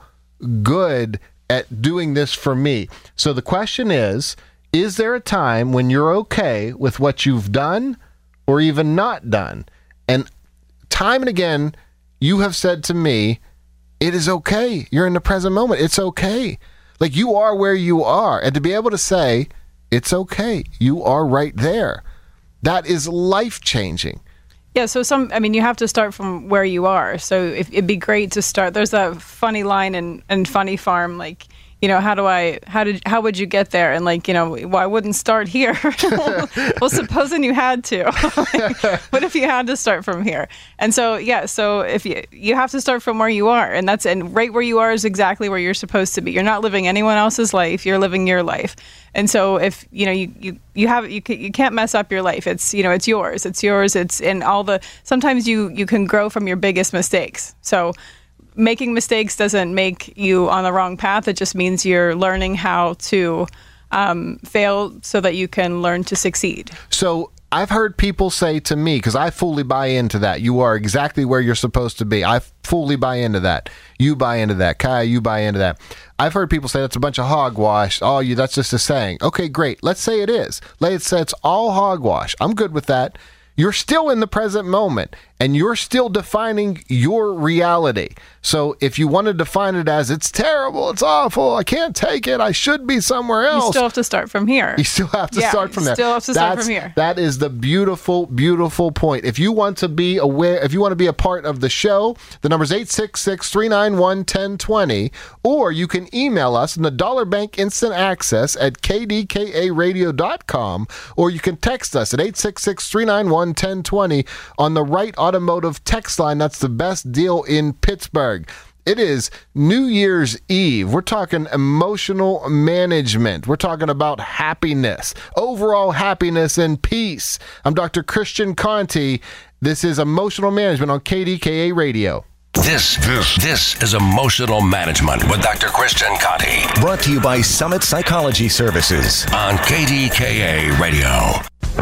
good at doing this for me. So the question is: Is there a time when you're okay with what you've done or even not done? And time and again, you have said to me, it is okay. You're in the present moment. It's okay. Like, you are where you are. And to be able to say, it's okay. You are right there. That is life-changing. Yeah, so some, I mean, you have to start from where you are. So if, it'd be great to start. There's that funny line in, in Funny Farm, like, you know, how do I, how did, how would you get there? And like, you know, well, I wouldn't start here. Well, supposing you had to, like, what if you had to start from here? And so, yeah, so if you, you have to start from where you are, and that's, and right where you are is exactly where you're supposed to be. You're not living anyone else's life. You're living your life. And so if, you know, you, you, you have, you can, you can't mess up your life. It's, you know, it's yours, it's yours. It's in all the, sometimes you, you can grow from your biggest mistakes. So making mistakes doesn't make you on the wrong path. It just means you're learning how to um, fail so that you can learn to succeed. So I've heard people say to me, because I fully buy into that, you are exactly where you're supposed to be. I fully buy into that. You buy into that. Kaya, you buy into that. I've heard people say that's a bunch of hogwash. Oh, you, that's just a saying. Okay, great. Let's say it is. Let's say it's all hogwash. I'm good with that. You're still in the present moment, and you're still defining your reality. So if you want to define it as it's terrible, it's awful, I can't take it, I should be somewhere else. You still have to start from here. You still have to yeah, start from there. You still have to That's, start from here. That is the beautiful, beautiful point. If you want to be aware, if you want to be a part of the show, the number is eight six six, three nine one, one zero two zero, or you can email us in the Dollar Bank Instant Access at k d k a radio dot com, or you can text us at eight six six, three nine one, one zero two zero on the Right Automotive text line. That's the best deal in Pittsburgh. It is New Year's Eve. We're talking emotional management. We're talking about happiness, overall happiness and peace. I'm Doctor Christian Conte. This is Emotional Management on K D K A Radio. This, this, this is Emotional Management with Doctor Christian Conte. Brought to you by Summit Psychology Services on K D K A Radio.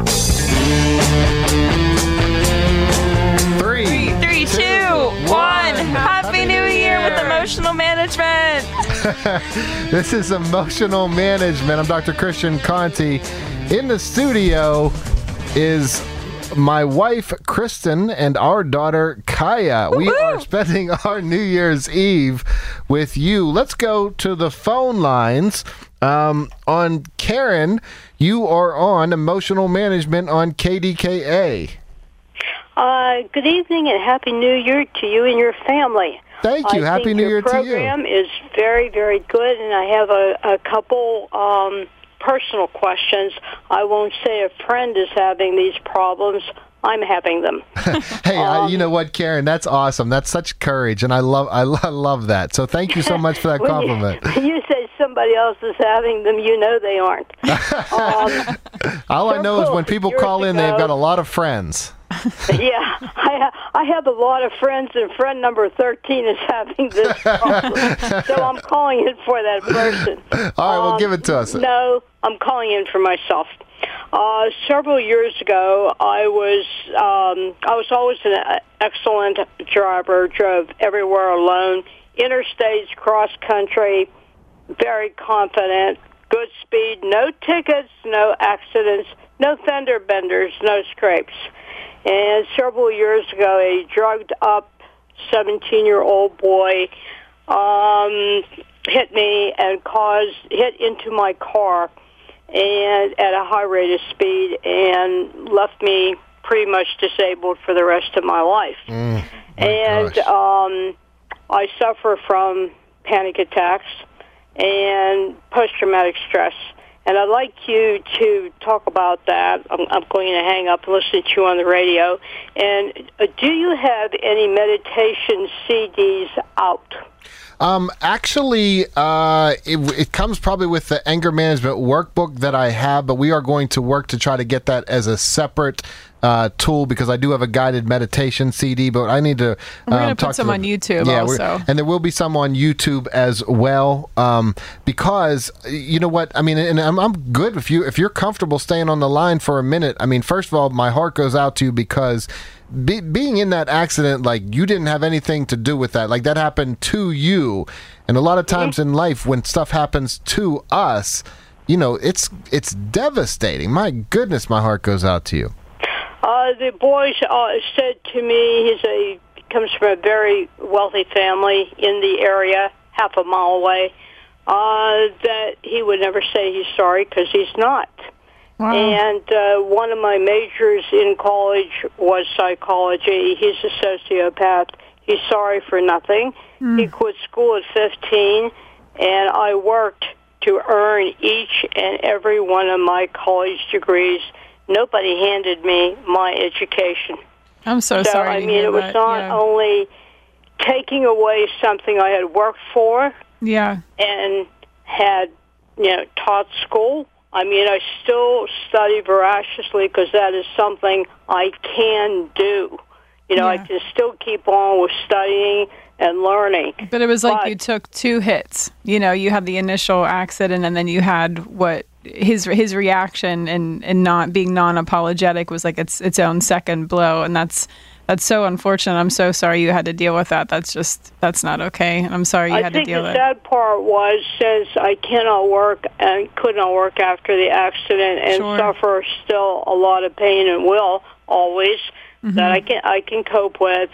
Three, Three, two, one. Happy New Year with Emotional Management. This is Emotional Management. I'm Doctor Christian Conte. In the studio is my wife, Kristen, and our daughter, Kaya. We are spending our New Year's Eve with you. Let's go to the phone lines. Um, on Karen, you are on Emotional Management on K D K A. Uh, good evening and Happy New Year to you and your family. Thank you. I Happy think New your Year to you. program is very, very good, and I have a, a couple um, personal questions. I won't say a friend is having these problems. I'm having them. Hey, um, I, you know what, Karen? That's awesome. That's such courage, and I love, I lo- love that. So thank you so much for that when compliment. You, when you say somebody else is having them, you know they aren't. Um, All I know is when people call in, they've got a lot of friends. Yeah, I, ha- I have a lot of friends, and friend number thirteen is having this problem. So I'm calling in for that person. All right, well, um, give it to us. No, I'm calling in for myself. Uh, several years ago, I was um, I was always an excellent driver, drove everywhere alone, interstates, cross country, very confident, good speed, no tickets, no accidents, no fender benders, no scrapes. And several years ago, a drugged up seventeen-year-old boy um, hit me and caused hit into my car and at a high rate of speed and left me pretty much disabled for the rest of my life. Mm, my and um, I suffer from panic attacks and post-traumatic stress. And I'd like you to talk about that. I'm, I'm going to hang up and listen to you on the radio. And uh, do you have any meditation C Ds out? Um, actually, uh, it, it comes probably with the anger management workbook that I have, but we are going to work to try to get that as a separate uh, tool because I do have a guided meditation C D, but I need to. Um, we're going to talk put some to on YouTube yeah, also. And there will be some on YouTube as well, um, because you know what? I mean, and I'm, I'm good if you if you're comfortable staying on the line for a minute. I mean, first of all, my heart goes out to you because Be, being in that accident, like, you didn't have anything to do with that. Like, that happened to you. And a lot of times in life, when stuff happens to us, you know, it's it's devastating. My goodness, my heart goes out to you. Uh, the boys uh, said to me, he's a comes from a very wealthy family in the area, half a mile away, uh, that he would never say he's sorry because he's not. Wow. And uh, one of my majors in college was psychology. He's a sociopath. He's sorry for nothing. Mm. He quit school at fifteen, and I worked to earn each and every one of my college degrees. Nobody handed me my education. I'm so, so sorry I to mean, hear it was that. not yeah. only taking away something I had worked for yeah. and had, you know, taught school. I mean, I still study voraciously because that is something I can do. You know, Yeah. I can still keep on with studying and learning. But it was like But- you took two hits. You know, you had the initial accident, and then you had what his his reaction and, and not being non-apologetic was like its its own second blow, and that's that's so unfortunate. I'm so sorry you had to deal with that. That's just that's not okay, and I'm sorry you I had to think deal the with it. sad part was since I cannot work and could not work after the accident and Sure. suffer still a lot of pain and will always Mm-hmm. that I can I can cope with.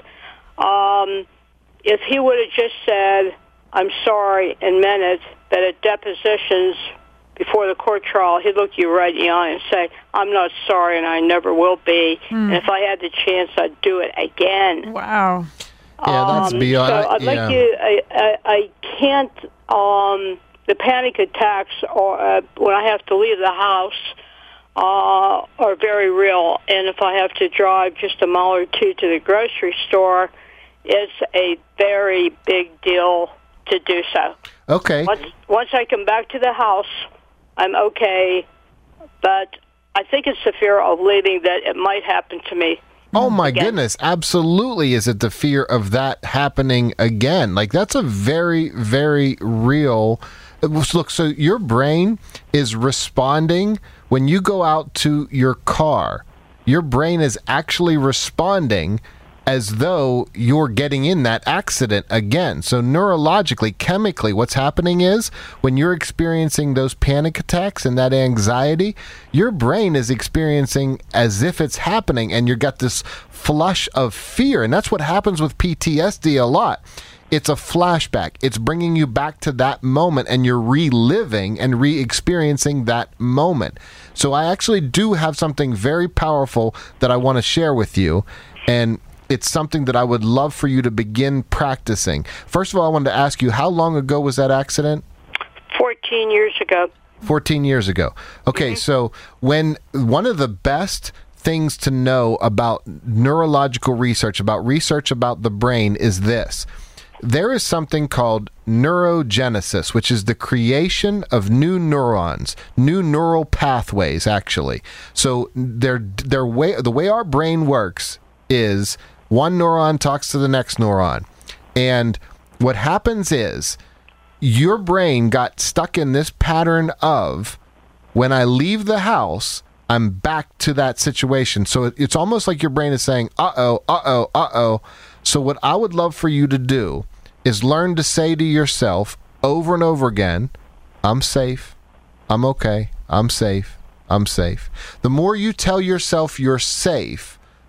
Um, if he would have just said, "I'm sorry," and meant it, that at depositions before the court trial, he'd look you right in the eye and say, "I'm not sorry, and I never will be." Mm. And if I had the chance, I'd do it again. Wow. Yeah, that's Um, beyond. So I'd yeah. like you. I, I, I can't. Um, the panic attacks, or uh, when I have to leave the house, uh, are very real. And if I have to drive just a mile or two to the grocery store, it's a very big deal to do so. Okay. Once once I come back to the house, I'm okay. But I think it's the fear of leaving that it might happen to me. Oh my again. goodness, absolutely. Is it the fear of that happening again? Like, that's a very, very real. Look, so your brain is responding when you go out to your car. Your brain is actually responding as though you're getting in that accident again. So neurologically, chemically, what's happening is when you're experiencing those panic attacks and that anxiety, your brain is experiencing as if it's happening, and you got this flush of fear. And that's what happens with P T S D a lot. It's a flashback. It's bringing you back to that moment, and you're reliving and re-experiencing that moment. So I actually do have something very powerful that I want to share with you, and it's something that I would love for you to begin practicing. First of all, I wanted to ask you, how long ago was that accident? Fourteen years ago. fourteen years ago. Okay, mm-hmm. So when one of the best things to know about neurological research, about research about the brain, is this. There is something called neurogenesis, which is the creation of new neurons, new neural pathways, actually. So they're, they're way, the way our brain works is one neuron talks to the next neuron. And what happens is your brain got stuck in this pattern of, when I leave the house, I'm back to that situation. So it, it's almost like your brain is saying, uh-oh, uh-oh, uh-oh. So what I would love for you to do is learn to say to yourself over and over again, I'm safe, I'm okay, I'm safe, I'm safe. The more you tell yourself you're safe,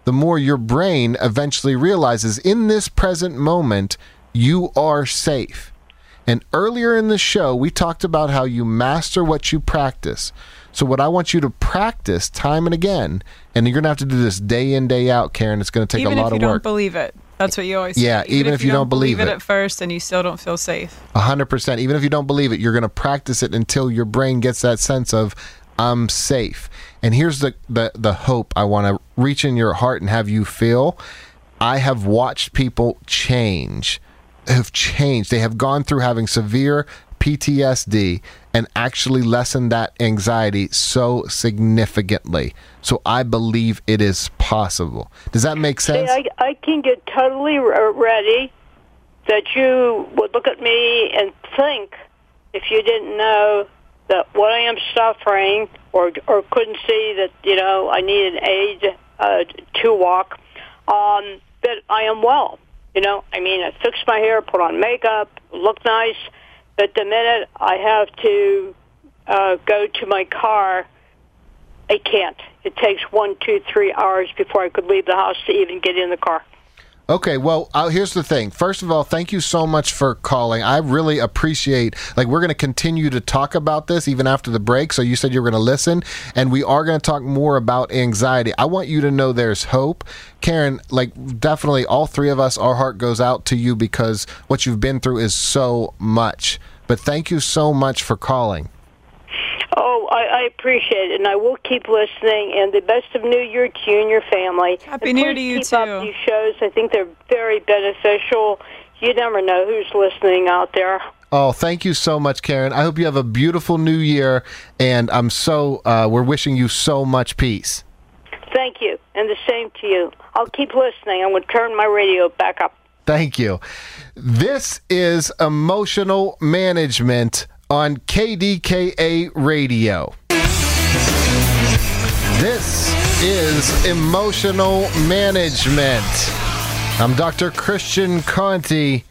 the more your brain eventually realizes in this present moment, you are safe. And earlier in the show, we talked about how you master what you practice. So what I want you to practice time and again, and you're going to have to do this day in, day out, Karen. It's going to take even a lot of work. Even if you don't believe it. That's what you always yeah, say. Yeah, even if, if you, you don't, don't believe, believe it it at first and you still don't feel safe. one hundred percent. Even if you don't believe it, you're going to practice it until your brain gets that sense of, I'm safe. And here's the, the, the hope I want to reach in your heart and have you feel. I have watched people change, have changed. They have gone through having severe P T S D and actually lessened that anxiety so significantly. So I believe it is possible. Does that make sense? See, I, I can get totally ready that you would look at me and think, if you didn't know that what I am suffering or or couldn't see that, you know, I need an aid uh, to walk, um, that I am well. You know, I mean, I fix my hair, put on makeup, look nice, but the minute I have to uh, go to my car, I can't. It takes one, two, three hours before I could leave the house to even get in the car. Okay, well, uh, here's the thing. First of all, thank you so much for calling. I really appreciate, like, we're going to continue to talk about this even after the break. So you said you were going to listen, and we are going to talk more about anxiety. I want you to know there's hope. Karen, like, definitely all three of us, our heart goes out to you because what you've been through is so much. But thank you so much for calling. Oh, I, I appreciate it, and I will keep listening. And the best of New Year to you and your family. Happy New Year to you, keep too. Up these shows. I think they're very beneficial. You never know who's listening out there. Oh, thank you so much, Karen. I hope you have a beautiful New Year, and I'm so uh, we're wishing you so much peace. Thank you, and the same to you. I'll keep listening. I'm going to turn my radio back up. Thank you. This is Emotional Management on K D K A Radio. This is Emotional Management. I'm Doctor Christian Conti.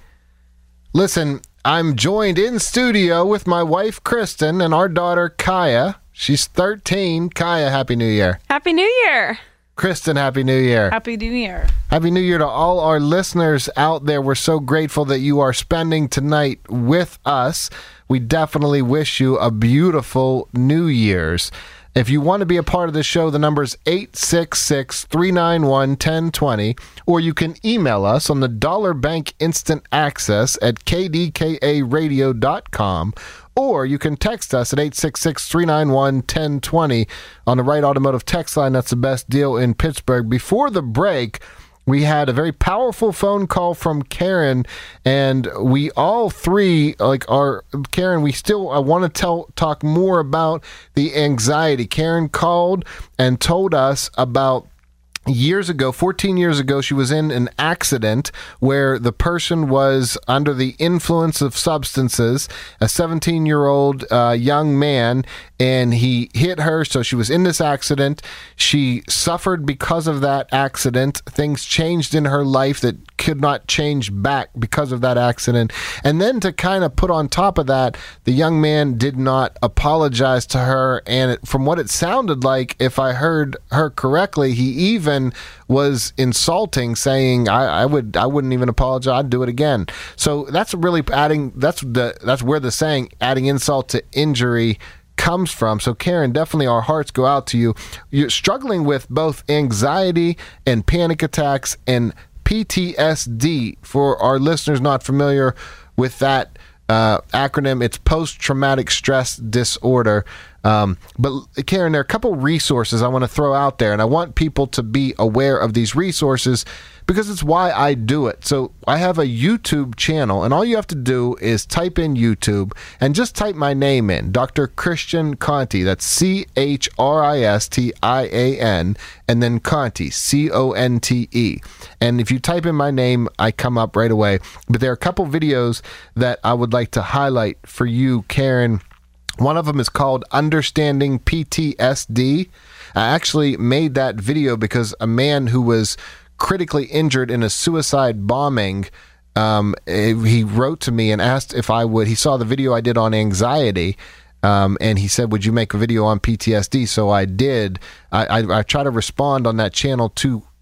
Listen, I'm joined in studio with my wife, Kristen, and our daughter, Kaya. She's thirteen. Kaya, Happy New Year. Happy New Year. Kristen, Happy New Year. Happy New Year. Happy New Year to all our listeners out there. We're so grateful that you are spending tonight with us. We definitely wish you a beautiful New Year's. If you want to be a part of the show, the number is eight six six, three nine one, one zero two zero, or you can email us on the Dollar Bank Instant Access at k d k a radio dot com, or you can text us at eight six six, three nine one, one zero two zero on the Right Automotive text line. That's the best deal in Pittsburgh. Before the break, we had a very powerful phone call from Karen, and we all three, like our Karen, we still I want to tell talk more about the anxiety. Karen called and told us about years ago, fourteen years ago, she was in an accident where the person was under the influence of substances, a seventeen-year-old uh, young man, and he hit her, so she was in this accident. She suffered because of that accident. Things changed in her life that could not change back because of that accident. And then to kind of put on top of that, the young man did not apologize to her, and it, from what it sounded like, if I heard her correctly, he even was insulting, saying I, I would I wouldn't even apologize, I'd do it again. So that's really adding that's the that's where the saying adding insult to injury comes from. So Karen, definitely our hearts go out to you. You're struggling with both anxiety and panic attacks and P T S D. For our listeners not familiar with that uh, acronym, it's post-traumatic stress disorder. Um, but Karen, there are a couple resources I want to throw out there, and I want people to be aware of these resources because it's why I do it. So I have a YouTube channel, and all you have to do is type in YouTube and just type my name in, Doctor Christian Conti. That's C H R I S T I A N, and then Conti, C O N T E. And if you type in my name, I come up right away. But there are a couple videos that I would like to highlight for you, Karen. One of them is called Understanding P T S D. I actually made that video because a man who was critically injured in a suicide bombing, um, he wrote to me and asked if I would. He saw the video I did on anxiety, um, and he said, would you make a video on P T S D? So I did. I, I, I try to respond on that channel to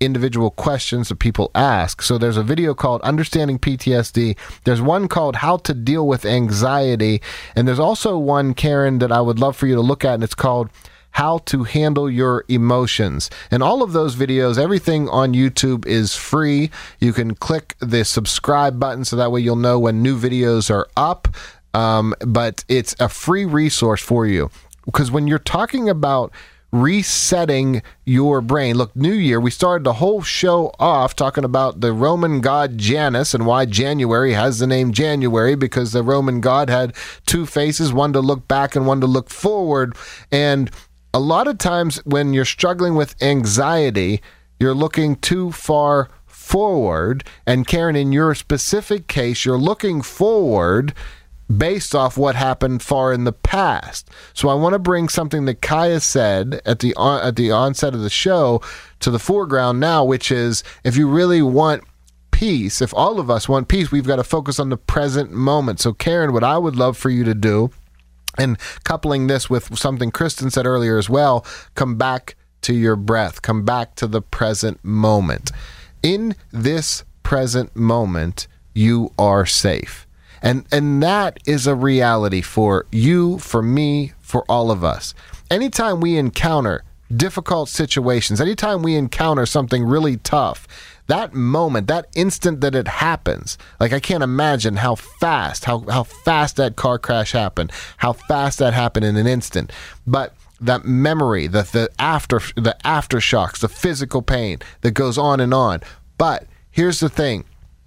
individual questions that people ask. So there's a video called Understanding P T S D. There's one called How to Deal with Anxiety. And there's also one, Karen, that I would love for you to look at, and it's called How to Handle Your Emotions. And all of those videos, everything on YouTube is free. You can click the subscribe button so that way you'll know when new videos are up. Um, but it's a free resource for you. Because when you're talking about resetting your brain. Look, New Year, we started the whole show off talking about the Roman god Janus and why January has the name January, because the Roman god had two faces, one to look back and one to look forward. And a lot of times when you're struggling with anxiety, you're looking too far forward. And Karen, in your specific case, you're looking forward based off what happened far in the past. So I want to bring something that Kaya said at the on, at the onset of the show to the foreground now, which is, if you really want peace, if all of us want peace, we've got to focus on the present moment. So Karen, what I would love for you to do, and coupling this with something Kristen said earlier as well, come back to your breath, come back to the present moment. In this present moment, you are safe. And and that is a reality for you, for me, for all of us. Anytime we encounter difficult situations, anytime we encounter something really tough, that moment, that instant that it happens, like I can't imagine how fast, how, how fast that car crash happened, how fast that happened in an instant. But that memory, the, the after the aftershocks, the physical pain that goes on and on. But here's the thing.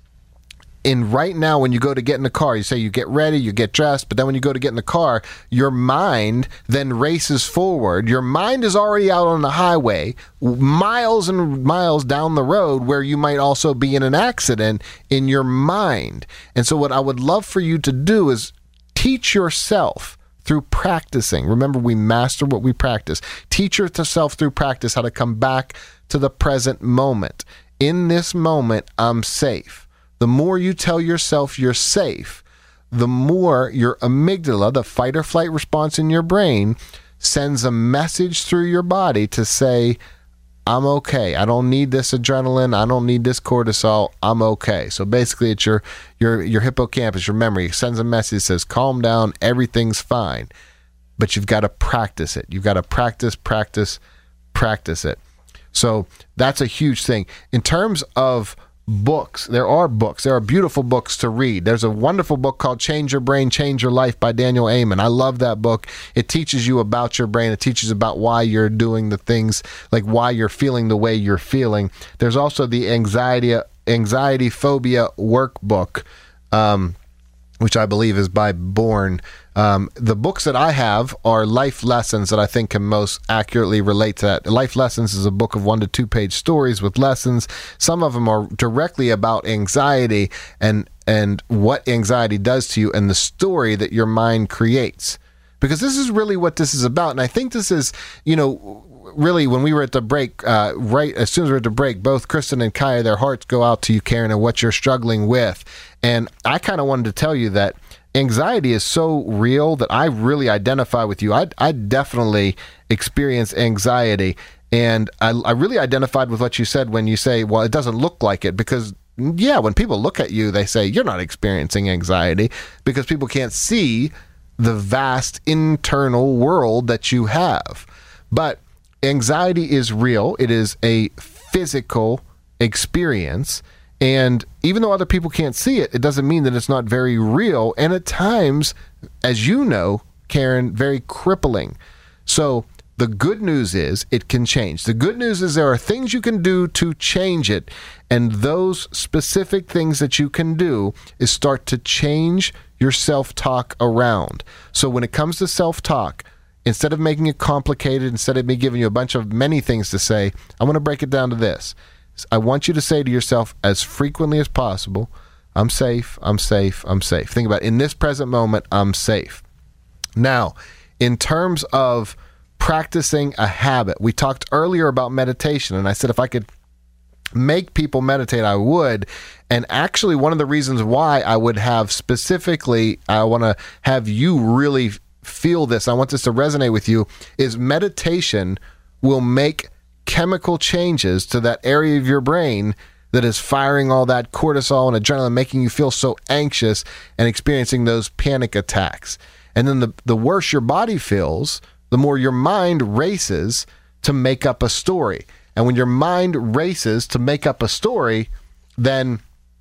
In right now, when you go to get in the car, you say you get ready, you get dressed, but then when you go to get in the car, your mind then races forward. Your mind is already out on the highway, miles and miles down the road, where you might also be in an accident in your mind. And so what I would love for you to do is teach yourself through practicing. Remember, we master what we practice. Teach yourself through practice how to come back to the present moment. In this moment, I'm safe. The more you tell yourself you're safe, the more your amygdala, the fight or flight response in your brain, sends a message through your body to say, I'm okay. I don't need this adrenaline. I don't need this cortisol. I'm okay. So basically, it's your your your hippocampus, your memory. It sends a message that says, calm down. Everything's fine. But you've got to practice it. You've got to practice, practice, practice it. So that's a huge thing. In terms of books, there are books. There are beautiful books to read. There's a wonderful book called Change Your Brain, Change Your Life by Daniel Amen. I love that book. It teaches you about your brain. It teaches about why you're doing the things, like why you're feeling the way you're feeling. There's also the anxiety anxiety phobia workbook, um, which I believe is by Bourne. Um, the books that I have are life lessons that I think can most accurately relate to that. Life Lessons is a book of one to two page stories with lessons. Some of them are directly about anxiety and and what anxiety does to you and the story that your mind creates. Because this is really what this is about. And I think this is, you know, really, when we were at the break, uh, right as soon as we were at the break, both Kristen and Kaya, their hearts go out to you, Karen, and what you're struggling with. And I kind of wanted to tell you that anxiety is so real that I really identify with you. I, I definitely experience anxiety. And I, I really identified with what you said when you say, well, it doesn't look like it. Because, yeah, when people look at you, they say, you're not experiencing anxiety, because people can't see the vast internal world that you have. But anxiety is real. It is a physical experience. And even though other people can't see it, it doesn't mean that it's not very real. And at times, as you know, Karen, very crippling. So the good news is it can change. The good news is there are things you can do to change it. And those specific things that you can do is start to change your self-talk around. So when it comes to self-talk, instead of making it complicated, instead of me giving you a bunch of many things to say, I want to break it down to this. I want you to say to yourself as frequently as possible, I'm safe, I'm safe, I'm safe. Think about it. In this present moment, I'm safe. Now, in terms of practicing a habit, we talked earlier about meditation, and I said if I could make people meditate, I would. And actually, one of the reasons why I would have specifically, I want to have you really feel this, I want this to resonate with you, is meditation will make chemical changes to that area of your brain that is firing all that cortisol and adrenaline, making you feel so anxious and experiencing those panic attacks. And then the, the worse your body feels, the more your mind races to make up a story. And when your mind races to make up a story, then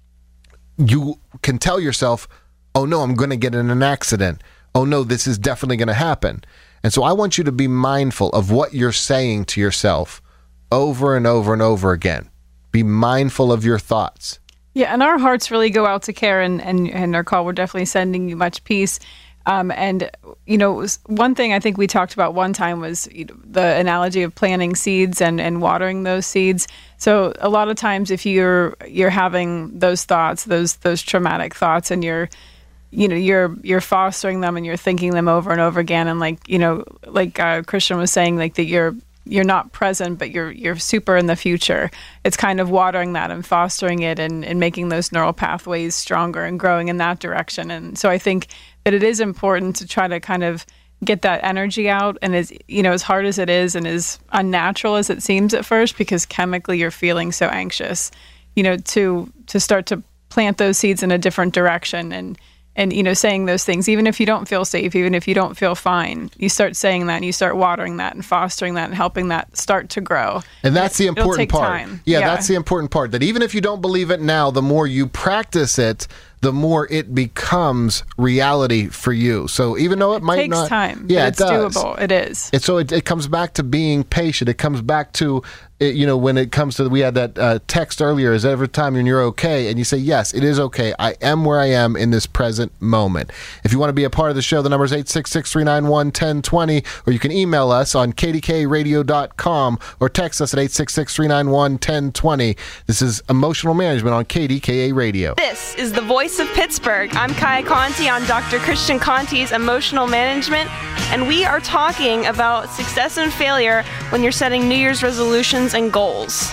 you can tell yourself, oh no, I'm going to get in an accident. Oh no, this is definitely going to happen. And so I want you to be mindful of what you're saying to yourself over and over and over again. Be mindful of your thoughts. Yeah, and our hearts really go out to Karen and, and our call. We're definitely sending you much peace. Um, and, you know, one thing I think we talked about one time was you know, the analogy of planting seeds and, and watering those seeds. So a lot of times if you're you're having those thoughts, those those traumatic thoughts, and you're, you know, you're you're fostering them and you're thinking them over and over again. And like, you know, like uh, Christian was saying, like that you're you're not present, but you're you're super in the future. It's kind of watering that and fostering it and, and making those neural pathways stronger and growing in that direction. And so I think that it is important to try to kind of get that energy out. And as you know, as hard as it is and as unnatural as it seems at first, because chemically you're feeling so anxious, you know, to to start to plant those seeds in a different direction and And, you know, saying those things, even if you don't feel safe, even if you don't feel fine, you start saying that and you start watering that and fostering that and helping that start to grow. And that's the important It'll take part. Time. Yeah, yeah, that's the important part. That even if you don't believe it now, the more you practice it, the more it becomes reality for you. So even though it, it might takes not, time, yeah, but it it's does. doable. It is. And so it, it comes back to being patient. It comes back to, you know, when it comes to, we had that uh, text earlier, is every time you're okay, and you say, yes, it is okay. I am where I am in this present moment. If you want to be a part of the show, the number is eight six six, three nine one, one zero two zero, or you can email us on k d k radio dot com or text us at eight six six, three nine one, one zero two zero. This is Emotional Management on K D K A Radio. This is the voice of Pittsburgh. I'm Kaya Conti on Doctor Christian Conti's Emotional Management, and we are talking about success and failure when you're setting New Year's resolutions and goals.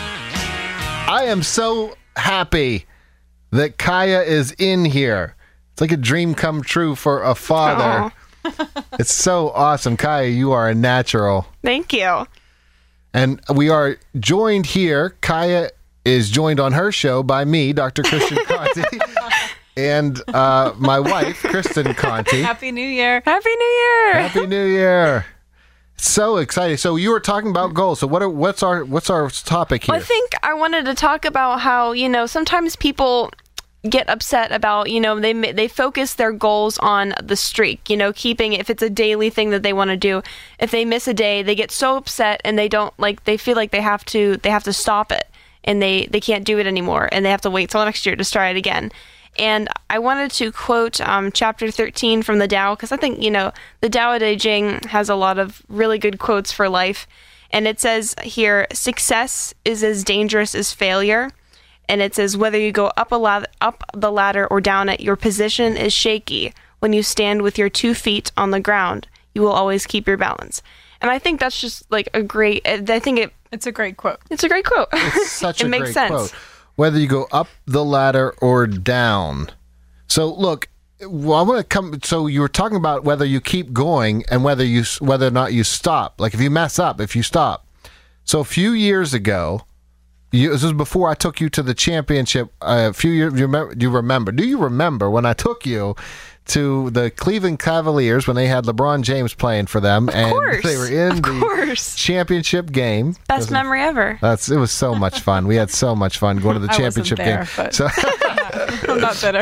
I am so happy that Kaya is in here. It's like a dream come true for a father. It's so awesome. Kaya, you are a natural. Thank you. And we are joined here. Kaya is joined on her show by me, Doctor Christian Conti, and uh, my wife, Kristen Conti. Happy New Year. Happy New Year. Happy New Year. So exciting. So you were talking about goals. So what are, what's our what's our topic here? Well, I think I wanted to talk about how, you know, sometimes people get upset about, you know, they they focus their goals on the streak, you know, keeping, if it's a daily thing that they want to do, if they miss a day, they get so upset and they don't, like, they feel like they have to, they have to stop it and they, they can't do it anymore and they have to wait till next year to try it again. And I wanted to quote um, chapter thirteen from the Tao, because I think, you know, the Tao Te Ching has a lot of really good quotes for life. And it says here, success is as dangerous as failure. And it says, whether you go up a la- up the ladder or down it, your position is shaky. When you stand with your two feet on the ground, you will always keep your balance. And I think that's just like a great, I think it... It's a great quote. It's a great quote. It's such it a makes great sense. quote. Whether you go up the ladder or down. So look, well, I want to come. So you were talking about whether you keep going and whether you whether or not you stop. Like if you mess up, if you stop. So a few years ago, you, this was before I took you to the championship. Uh, a few years, you remember, you remember? Do you remember when I took you to the Cleveland Cavaliers when they had LeBron James playing for them, of and course, they were in of the course. championship game? Best memory ever. That's it was so much fun. We had so much fun going to the I championship wasn't there, game. But So, I'm not bitter.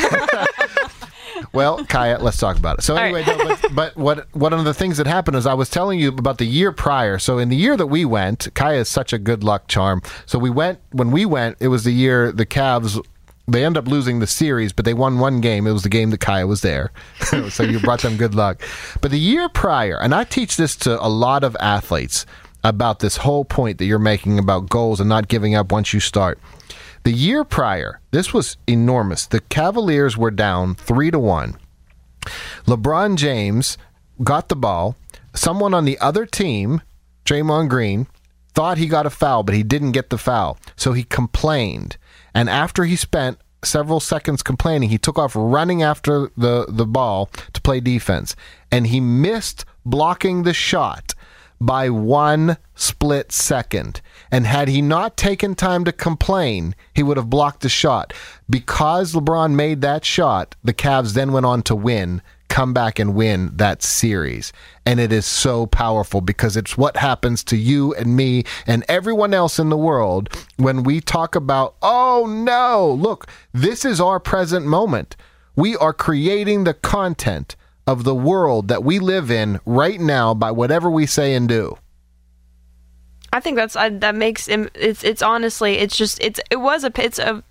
well, Kaya, let's talk about it. So anyway, right. no, but, but what one of the things that happened is I was telling you about the year prior. So in the year that we went, Kaya is such a good luck charm. So we went when we went. It was the year the Cavs. They ended up losing the series, but they won one game. It was the game that Kaya was there. So you brought them good luck. But the year prior, and I teach this to a lot of athletes about this whole point that you're making about goals and not giving up once you start. The year prior, this was enormous. The Cavaliers were down three to one. LeBron James got the ball. Someone on the other team, Draymond Green, thought he got a foul, but he didn't get the foul. So he complained. And after he spent several seconds complaining, he took off running after the, the ball to play defense. And he missed blocking the shot by one split second. And had he not taken time to complain, he would have blocked the shot. Because LeBron made that shot, the Cavs then went on to win, come back and win that series. And it is so powerful because it's what happens to you and me and everyone else in the world when we talk about, oh no, look, this is our present moment. We are creating the content of the world that we live in right now by whatever we say and do. I think that's I, that makes him. It's it's honestly it's just it's it was a it's a.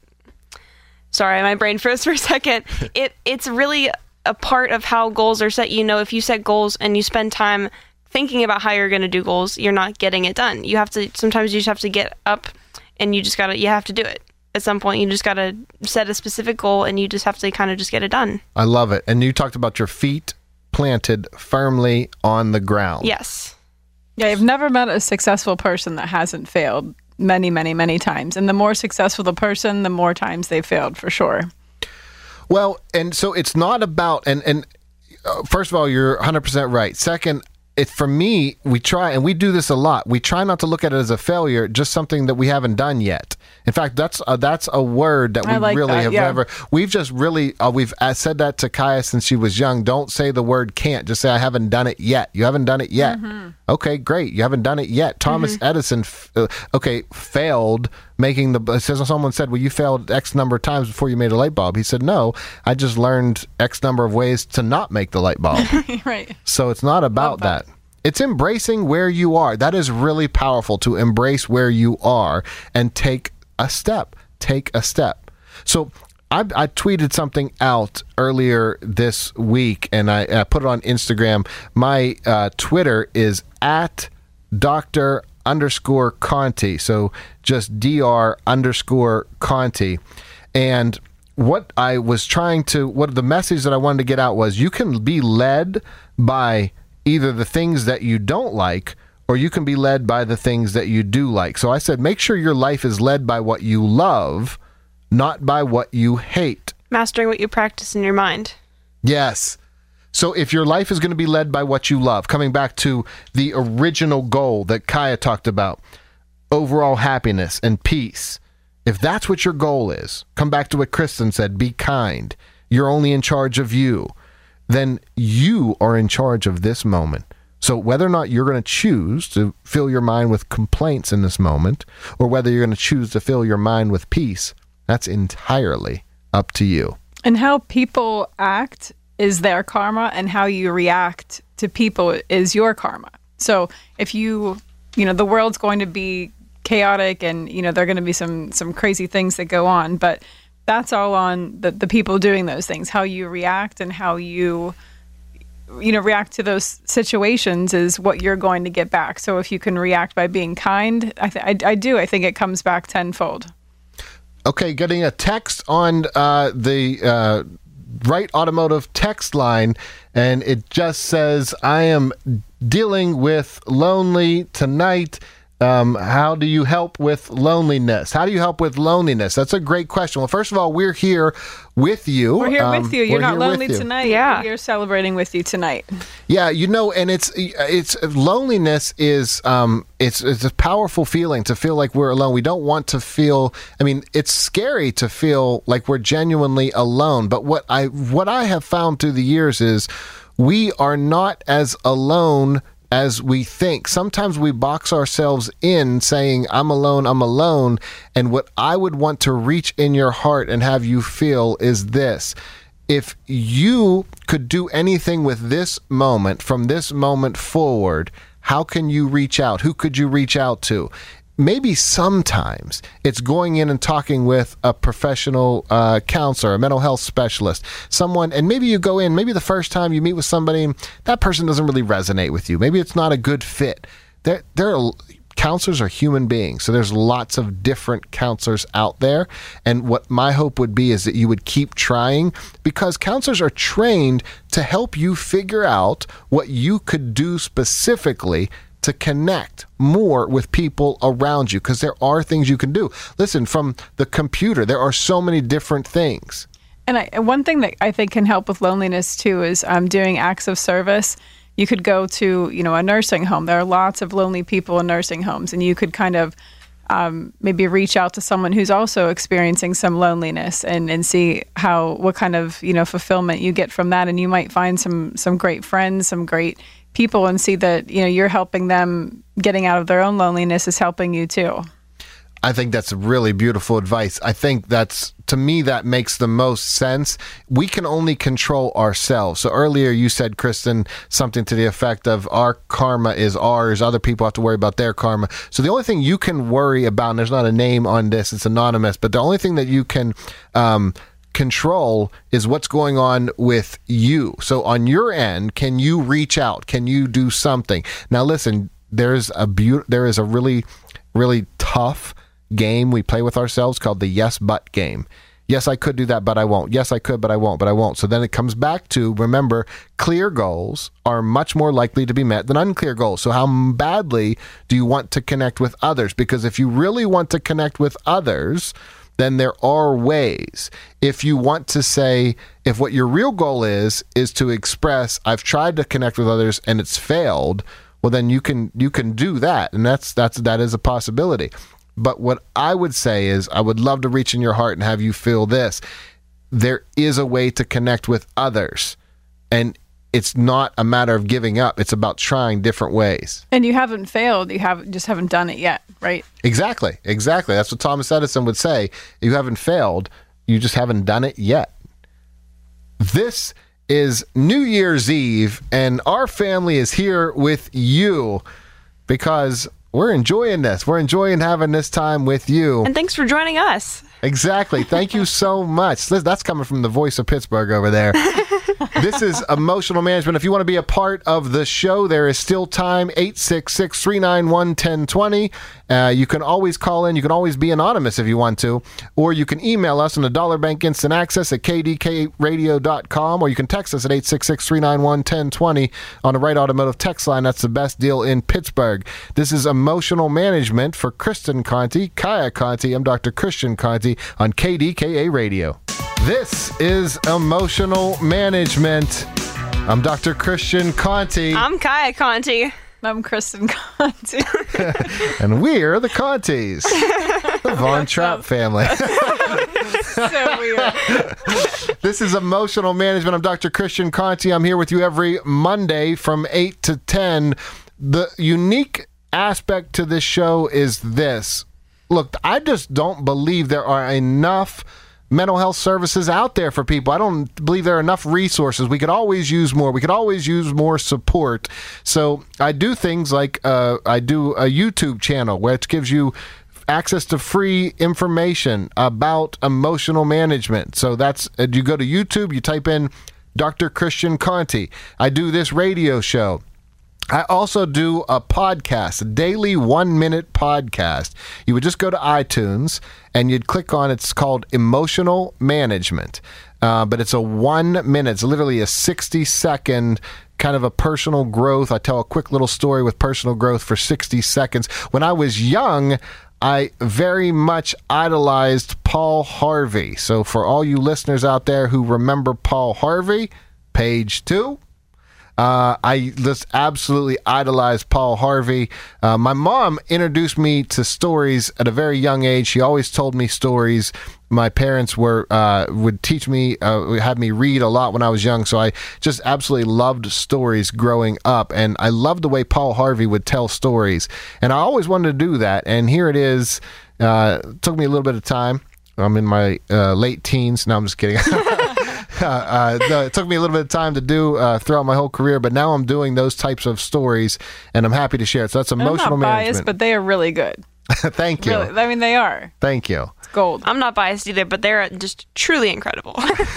Sorry, my brain froze for a second. It it's really a part of how goals are set. You know, if you set goals and you spend time thinking about how you're going to do goals, you're not getting it done. You have to sometimes you just have to get up and you just gotta you have to do it. At some point, you just gotta set a specific goal and you just have to kind of just get it done. I love it. And you talked about your feet planted firmly on the ground. Yes. Yeah, I've never met a successful person that hasn't failed many, many, many times. And the more successful the person, the more times they failed, for sure. Well, and so it's not about, and, and uh, first of all, you're one hundred percent right. Second, it, for me, we try, and we do this a lot, we try not to look at it as a failure, just something that we haven't done yet. In fact, that's a, that's a word that we like really that, have yeah. never, we've just really, uh, we've uh, said that to Kaya since she was young. Don't say the word can't, just say I haven't done it yet. You haven't done it yet. Mm-hmm. Okay, great. You haven't done it yet. Thomas mm-hmm. Edison, f- uh, okay, failed making the, says someone said, well, you failed X number of times before you made a light bulb. He said, no, I just learned X number of ways to not make the light bulb. Right. So it's not about that. that. It's embracing where you are. That is really powerful, to embrace where you are and take a step. Take a step. So I, I tweeted something out earlier this week, and I, I put it on Instagram. My uh, Twitter is at Doctor underscore Conti. So just Dr underscore Conti. And what I was trying to, what the message that I wanted to get out was, you can be led by either the things that you don't like, or you can be led by the things that you do like. So I said, make sure your life is led by what you love, not by what you hate. Mastering what you practice in your mind. Yes. So if your life is going to be led by what you love, coming back to the original goal that Kaya talked about, overall happiness and peace, if that's what your goal is, come back to what Kristen said, be kind. You're only in charge of you. Then you are in charge of this moment. So whether or not you're going to choose to fill your mind with complaints in this moment, or whether you're going to choose to fill your mind with peace, that's entirely up to you. And how people act is their karma, and how you react to people is your karma. So if you, you know, the world's going to be chaotic and, you know, there are going to be some, some crazy things that go on, but that's all on the, the people doing those things. How you react and how you, you know, react to those situations is what you're going to get back. So if you can react by being kind, I, th- I, I do. I think it comes back tenfold. Okay, getting a text on uh, the uh, Right Automotive text line, and it just says, I am dealing with lonely tonight. Um, how do you help with loneliness? How do you help with loneliness? That's a great question. Well, first of all, we're here with you. We're here um, with you. You're not lonely tonight. Yeah. We're celebrating with you tonight. Yeah, you know, and it's it's loneliness is um it's it's a powerful feeling to feel like we're alone. We don't want to feel, I mean, it's scary to feel like we're genuinely alone. But what I what I have found through the years is we are not as alone as we think. Sometimes we box ourselves in saying, I'm alone, I'm alone. And what I would want to reach in your heart and have you feel is this. If you could do anything with this moment, from this moment forward, how can you reach out? Who could you reach out to? Maybe sometimes it's going in and talking with a professional uh, counselor, a mental health specialist, someone, and maybe you go in, maybe the first time you meet with somebody, that person doesn't really resonate with you. Maybe it's not a good fit. There, there are, counselors are human beings, so there's lots of different counselors out there, and what my hope would be is that you would keep trying, because counselors are trained to help you figure out what you could do specifically to connect more with people around you, because there are things you can do. Listen, from the computer, there are so many different things. And I, one thing that I think can help with loneliness too is um, doing acts of service. You could go to, you know, a nursing home. There are lots of lonely people in nursing homes, and you could kind of um, maybe reach out to someone who's also experiencing some loneliness and, and see how what kind of, you know, fulfillment you get from that. And you might find some some great friends, some great people, and see that, you know, you're helping them getting out of their own loneliness is helping you too. I think that's really beautiful advice. I think that's, to me, that makes the most sense. We can only control ourselves. So earlier you said, Kristen, something to the effect of our karma is ours. Other people have to worry about their karma. So the only thing you can worry about, and there's not a name on this, it's anonymous, but the only thing that you can um, control is what's going on with you. So on your end, can you reach out? Can you do something? Now listen, there's a be- there is a really, really tough game we play with ourselves called the yes but game. Yes, I could do that, but I won't. Yes, I could, but I won't, but I won't. So then it comes back to, remember, clear goals are much more likely to be met than unclear goals. So how badly do you want to connect with others? Because if you really want to connect with others, then there are ways. If you want to say, if what your real goal is, is to express, I've tried to connect with others and it's failed, well, then you can you can do that. And that's that's that is a possibility. But what I would say is, I would love to reach in your heart and have you feel this. There is a way to connect with others. And it's not a matter of giving up. It's about trying different ways. And you haven't failed. You have just haven't done it yet, right? Exactly. Exactly. That's what Thomas Edison would say. You haven't failed. You just haven't done it yet. This is New Year's Eve, and our family is here with you because we're enjoying this. We're enjoying having this time with you. And thanks for joining us. Exactly. Thank you so much. That's coming from the voice of Pittsburgh over there. This is Emotional Management. If you want to be a part of the show, there is still time. eight six six, three nine one, one zero two zero. Uh, you can always call in. You can always be anonymous if you want to. Or you can email us on the Dollar Bank Instant Access at k d k radio dot com. Or you can text us at eight six six, three nine one, one zero two zero on the Right Automotive text line. That's the best deal in Pittsburgh. This is Emotional Management for Kristen Conti, Kaya Conti. I'm Doctor Christian Conti on K D K A Radio. This is Emotional Management. I'm Doctor Christian Conti. I'm Kaya Conti. I'm Kristen Conti. And we're the Contis. The Von Trapp family. So weird. This is Emotional Management. I'm Doctor Christian Conti. I'm here with you every Monday from eight to ten. The unique aspect to this show is this. Look, I just don't believe there are enough mental health services out there for people. I don't believe there are enough resources. We could always use more. We could always use more support. So I do things like uh, I do a YouTube channel which gives you access to free information about emotional management. So that's, you go to YouTube, you type in Doctor Christian Conti. I do this radio show. I also do a podcast, a daily one-minute podcast. You would just go to iTunes, and you'd click on, it's called Emotional Management. Uh, but it's a one-minute, it's literally a sixty-second kind of a personal growth. I tell a quick little story with personal growth for sixty seconds. When I was young, I very much idolized Paul Harvey. So for all you listeners out there who remember Paul Harvey, page two. Uh, I just absolutely idolized Paul Harvey. Uh, my mom introduced me to stories at a very young age. She always told me stories. My parents were uh, would teach me, uh, had me read a lot when I was young. So I just absolutely loved stories growing up. And I loved the way Paul Harvey would tell stories. And I always wanted to do that. And here it is. Uh, it took me a little bit of time. I'm in my uh, late teens. No, I'm just kidding. Uh, uh, no, it took me a little bit of time to do uh, throughout my whole career, but now I'm doing those types of stories, and I'm happy to share it. So that's emotional I'm not biased, management. But they are really good. Thank you. Really, I mean, they are. Thank you. It's gold. I'm not biased either, but they're just truly incredible.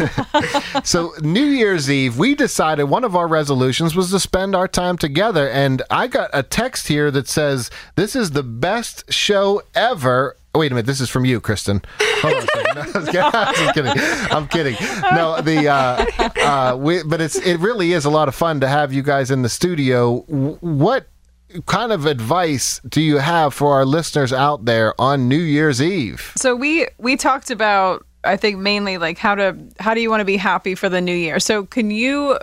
So New Year's Eve, we decided one of our resolutions was to spend our time together, and I got a text here that says, this is the best show ever. Oh, wait a minute, this is from you, Kristen. Hold on a second. No, I was kidding. I'm just kidding. I'm kidding. No, the uh, uh, we, but it's it really is a lot of fun to have you guys in the studio. What kind of advice do you have for our listeners out there on New Year's Eve? So we we talked about, I think, mainly like how to how do you want to be happy for the new year. So can you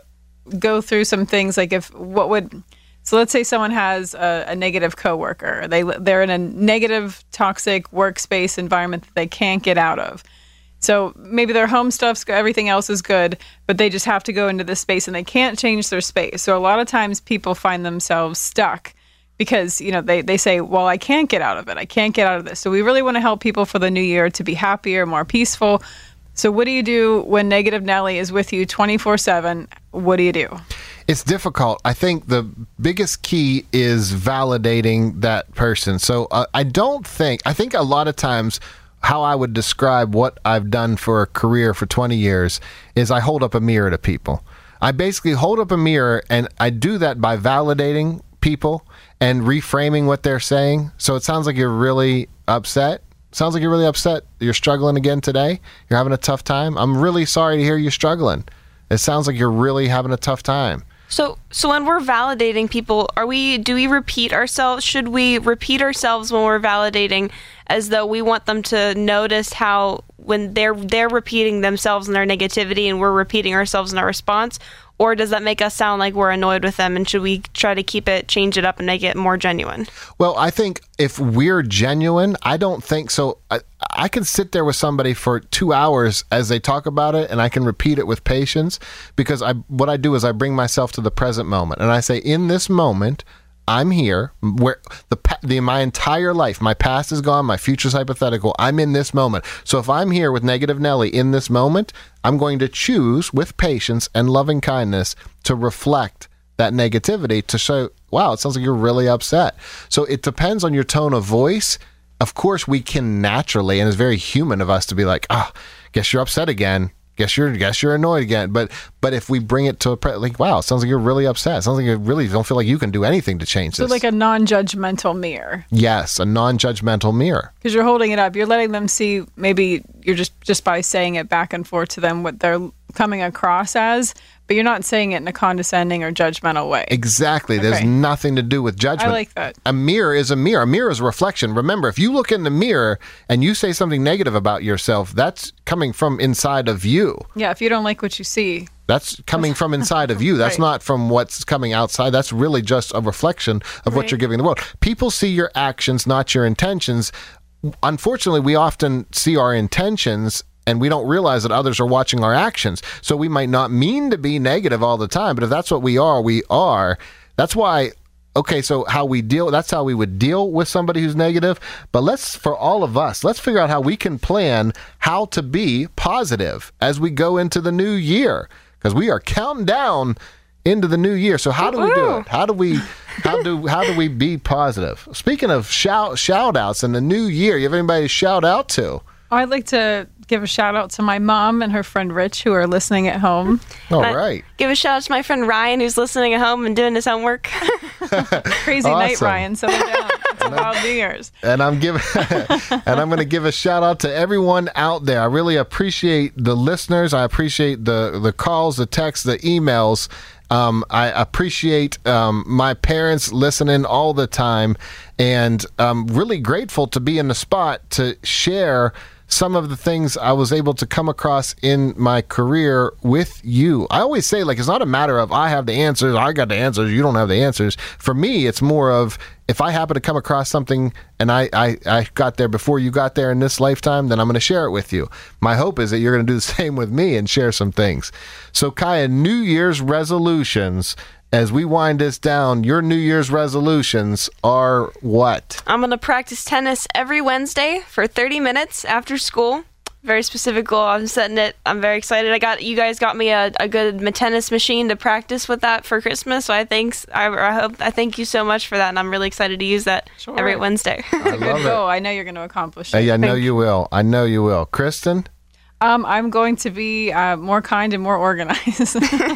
go through some things like if what would so let's say someone has a, a negative coworker. They they're in a negative, toxic workspace environment that they can't get out of. So maybe their home stuff's everything else is good, but they just have to go into this space and they can't change their space. So a lot of times people find themselves stuck because, you know, they, they say, well, I can't get out of it. I can't get out of this. So we really want to help people for the new year to be happier, more peaceful. So what do you do when Negative Nelly is with you twenty-four seven? What do you do? It's difficult. I think the biggest key is validating that person. So uh, I don't think, I think a lot of times how I would describe what I've done for a career for twenty years is I hold up a mirror to people. I basically hold up a mirror and I do that by validating people and reframing what they're saying. So it sounds like you're really upset. Sounds like you're really upset. You're struggling again today. You're having a tough time. I'm really sorry to hear you're struggling. It sounds like you're really having a tough time. So, so when we're validating people, are we? Do we repeat ourselves? Should we repeat ourselves when we're validating, as though we want them to notice how when they're they're repeating themselves in their negativity, and we're repeating ourselves in our response? Or does that make us sound like we're annoyed with them? And should we try to keep it, change it up, and make it more genuine? Well, I think if we're genuine, I don't think so. I, I can sit there with somebody for two hours as they talk about it, and I can repeat it with patience, because I what I do is I bring myself to the present moment, and I say, in this moment, I'm here, where the, the my entire life, my past is gone, my future's hypothetical. I'm in this moment. So if I'm here with Negative Nelly in this moment, I'm going to choose with patience and loving kindness to reflect that negativity to show, wow, it sounds like you're really upset. So it depends on your tone of voice. Of course, we can naturally, and it's very human of us to be like, ah, oh, guess you're upset again. Guess you're, guess you're annoyed again. But but if we bring it to a pre- like, wow, it sounds like you're really upset. It sounds like you really don't feel like you can do anything to change so this. So like a non-judgmental mirror. Yes, a non-judgmental mirror. Because you're holding it up. You're letting them see, maybe you're just, just by saying it back and forth to them what they're coming across as, but you're not saying it in a condescending or judgmental way. Exactly. Okay. There's nothing to do with judgment. I like that. A mirror is a mirror. A mirror is a reflection. Remember, if you look in the mirror and you say something negative about yourself, that's coming from inside of you. Yeah, if you don't like what you see. That's coming from inside of you. That's right. Not from what's coming outside. That's really just a reflection of what right. you're giving the world. People see your actions, not your intentions. Unfortunately, we often see our intentions and we don't realize that others are watching our actions. So we might not mean to be negative all the time, but if that's what we are, we are. That's why, okay, so how we deal, that's how we would deal with somebody who's negative. But let's, for all of us, let's figure out how we can plan how to be positive as we go into the new year. Because we are counting down into the new year. So how do we do it? How do we how do how do we be positive? Speaking of shout shout outs in the new year, you have anybody to shout out to? I'd like to give a shout out to my mom and her friend Rich, who are listening at home. All right. Give a shout out to my friend Ryan, who's listening at home and doing his homework. Crazy Awesome. night, Ryan. Settle down. It's a wild New Year's. And I'm giving and I'm going to give a shout out to everyone out there. I really appreciate the listeners. I appreciate the the calls, the texts, the emails. Um, I appreciate um, my parents listening all the time, and I'm really grateful to be in the spot to share some of the things I was able to come across in my career with you. I always say, like, it's not a matter of I have the answers, I got the answers, you don't have the answers. For me, it's more of if I happen to come across something and I, I, I got there before you got there in this lifetime, then I'm going to share it with you. My hope is that you're going to do the same with me and share some things. So, Kaya, New Year's resolutions. As we wind this down, your New Year's resolutions are what? I'm going to practice tennis every Wednesday for thirty minutes after school. Very specific goal. I'm setting it. I'm very excited. I got you guys got me a, a good tennis machine to practice with that for Christmas. So I thanks I, I hope I thank you so much for that, and I'm really excited to use that sure. every Wednesday. I love it. I know you're going to accomplish it. Hey, I know you will. I know you will. Kristen? Um, I'm going to be uh, more kind and more organized.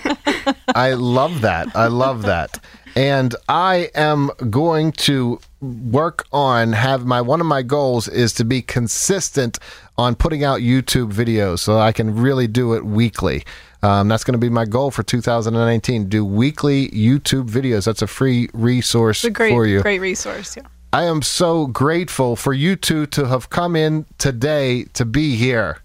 I love that. I love that. And I am going to work on have my one of my goals is to be consistent on putting out YouTube videos so I can really do it weekly. Um, that's going to be my goal for two thousand nineteen. Do weekly YouTube videos. That's a free resource it's a great, for you. Great resource, yeah. I am so grateful for you two to have come in today to be here.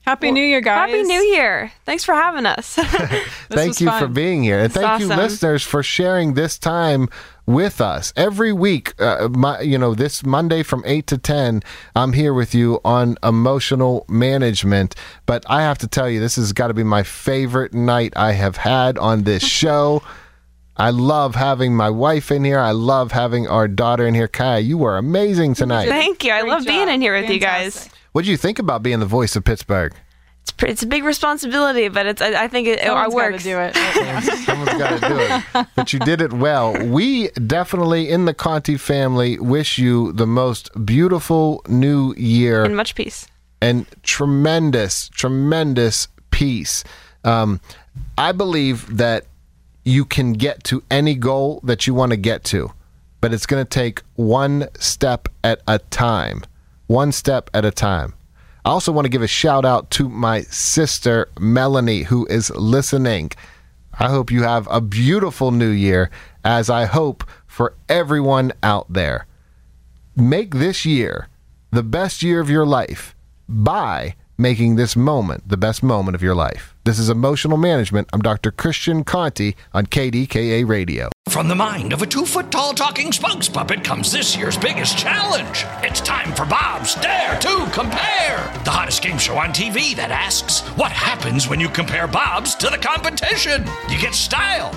Happy Well, New Year, guys. Happy New Year. Thanks for having us. Thank you fun. for being here. And It's thank you, awesome. listeners, for sharing this time with us. Every week, uh, my, you know, this Monday from eight to ten, I'm here with you on emotional management. But I have to tell you, this has got to be my favorite night I have had on this show. I love having my wife in here. I love having our daughter in here. Kaya, you were amazing tonight. Thank you. I Great love being job. in here with you Fantastic. guys. What did you think about being the voice of Pittsburgh? It's pre- it's a big responsibility, but it's I, I think it, it Someone's gotta works. do it. Someone's got to do it. But you did it well. We definitely, in the Conti family, wish you the most beautiful new year. And much peace. And tremendous, tremendous peace. Um, I believe that you can get to any goal that you want to get to, but it's going to take one step at a time. One step at a time. I also want to give a shout out to my sister, Melanie, who is listening. I hope you have a beautiful new year, as I hope for everyone out there. Make this year the best year of your life by making this moment the best moment of your life. This is Emotional Management. I'm Doctor Christian Conti on K D K A Radio. From the mind of a two-foot-tall talking spokes puppet comes this year's biggest challenge. It's time for Bob's Dare to Compare, the hottest game show on T V that asks, what happens when you compare Bob's to the competition? You get style.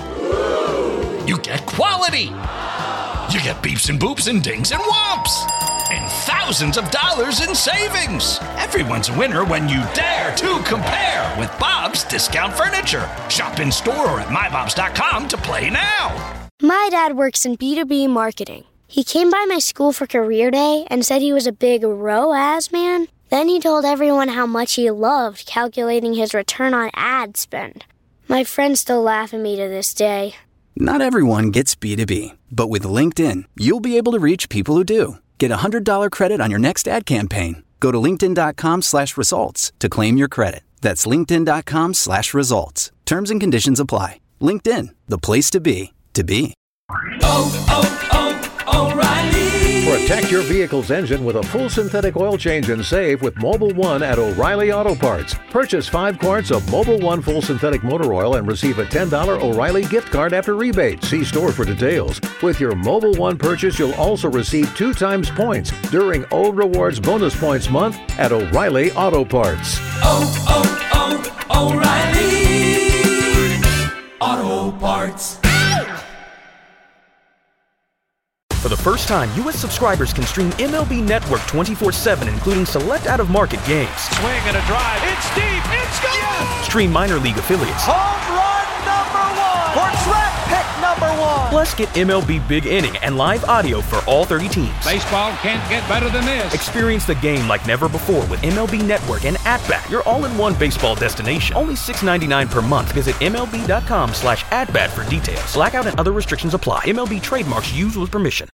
You get quality. You get beeps and boops and dings and whomps. And thousands of dollars in savings. Everyone's a winner when you dare to compare with Bob's Discount Furniture. Shop in store or at my bobs dot com to play now. My dad works in B two B marketing. He came by my school for career day and said he was a big R O A S man. Then he told everyone how much he loved calculating his return on ad spend. My friends still laugh at me to this day. Not everyone gets B two B, but with LinkedIn, you'll be able to reach people who do. Get a one hundred dollars credit on your next ad campaign. Go to linkedin.com slash results to claim your credit. That's linkedin.com slash results. Terms and conditions apply. LinkedIn, the place to be, to be. Oh, oh, oh, O'Reilly. Protect your vehicle's engine with a full synthetic oil change and save with Mobile One at O'Reilly Auto Parts. Purchase five quarts of Mobile One full synthetic motor oil and receive a ten dollars O'Reilly gift card after rebate. See store for details. With your Mobile One purchase, you'll also receive two times points during O Rewards Bonus Points Month at O'Reilly Auto Parts. Oh, oh, oh, O'Reilly Auto Parts. For the first time, U S subscribers can stream M L B Network twenty-four seven, including select out-of-market games. Swing and a drive. It's deep. It's gone. Yes. Stream minor league affiliates. Home run number one. Or draft pick number one. Plus, get M L B Big Inning and live audio for all thirty teams. Baseball can't get better than this. Experience the game like never before with M L B Network and At-Bat, your all-in-one baseball destination. Only six ninety-nine per month. Visit MLB.com slash at-bat for details. Blackout and other restrictions apply. M L B trademarks used with permission.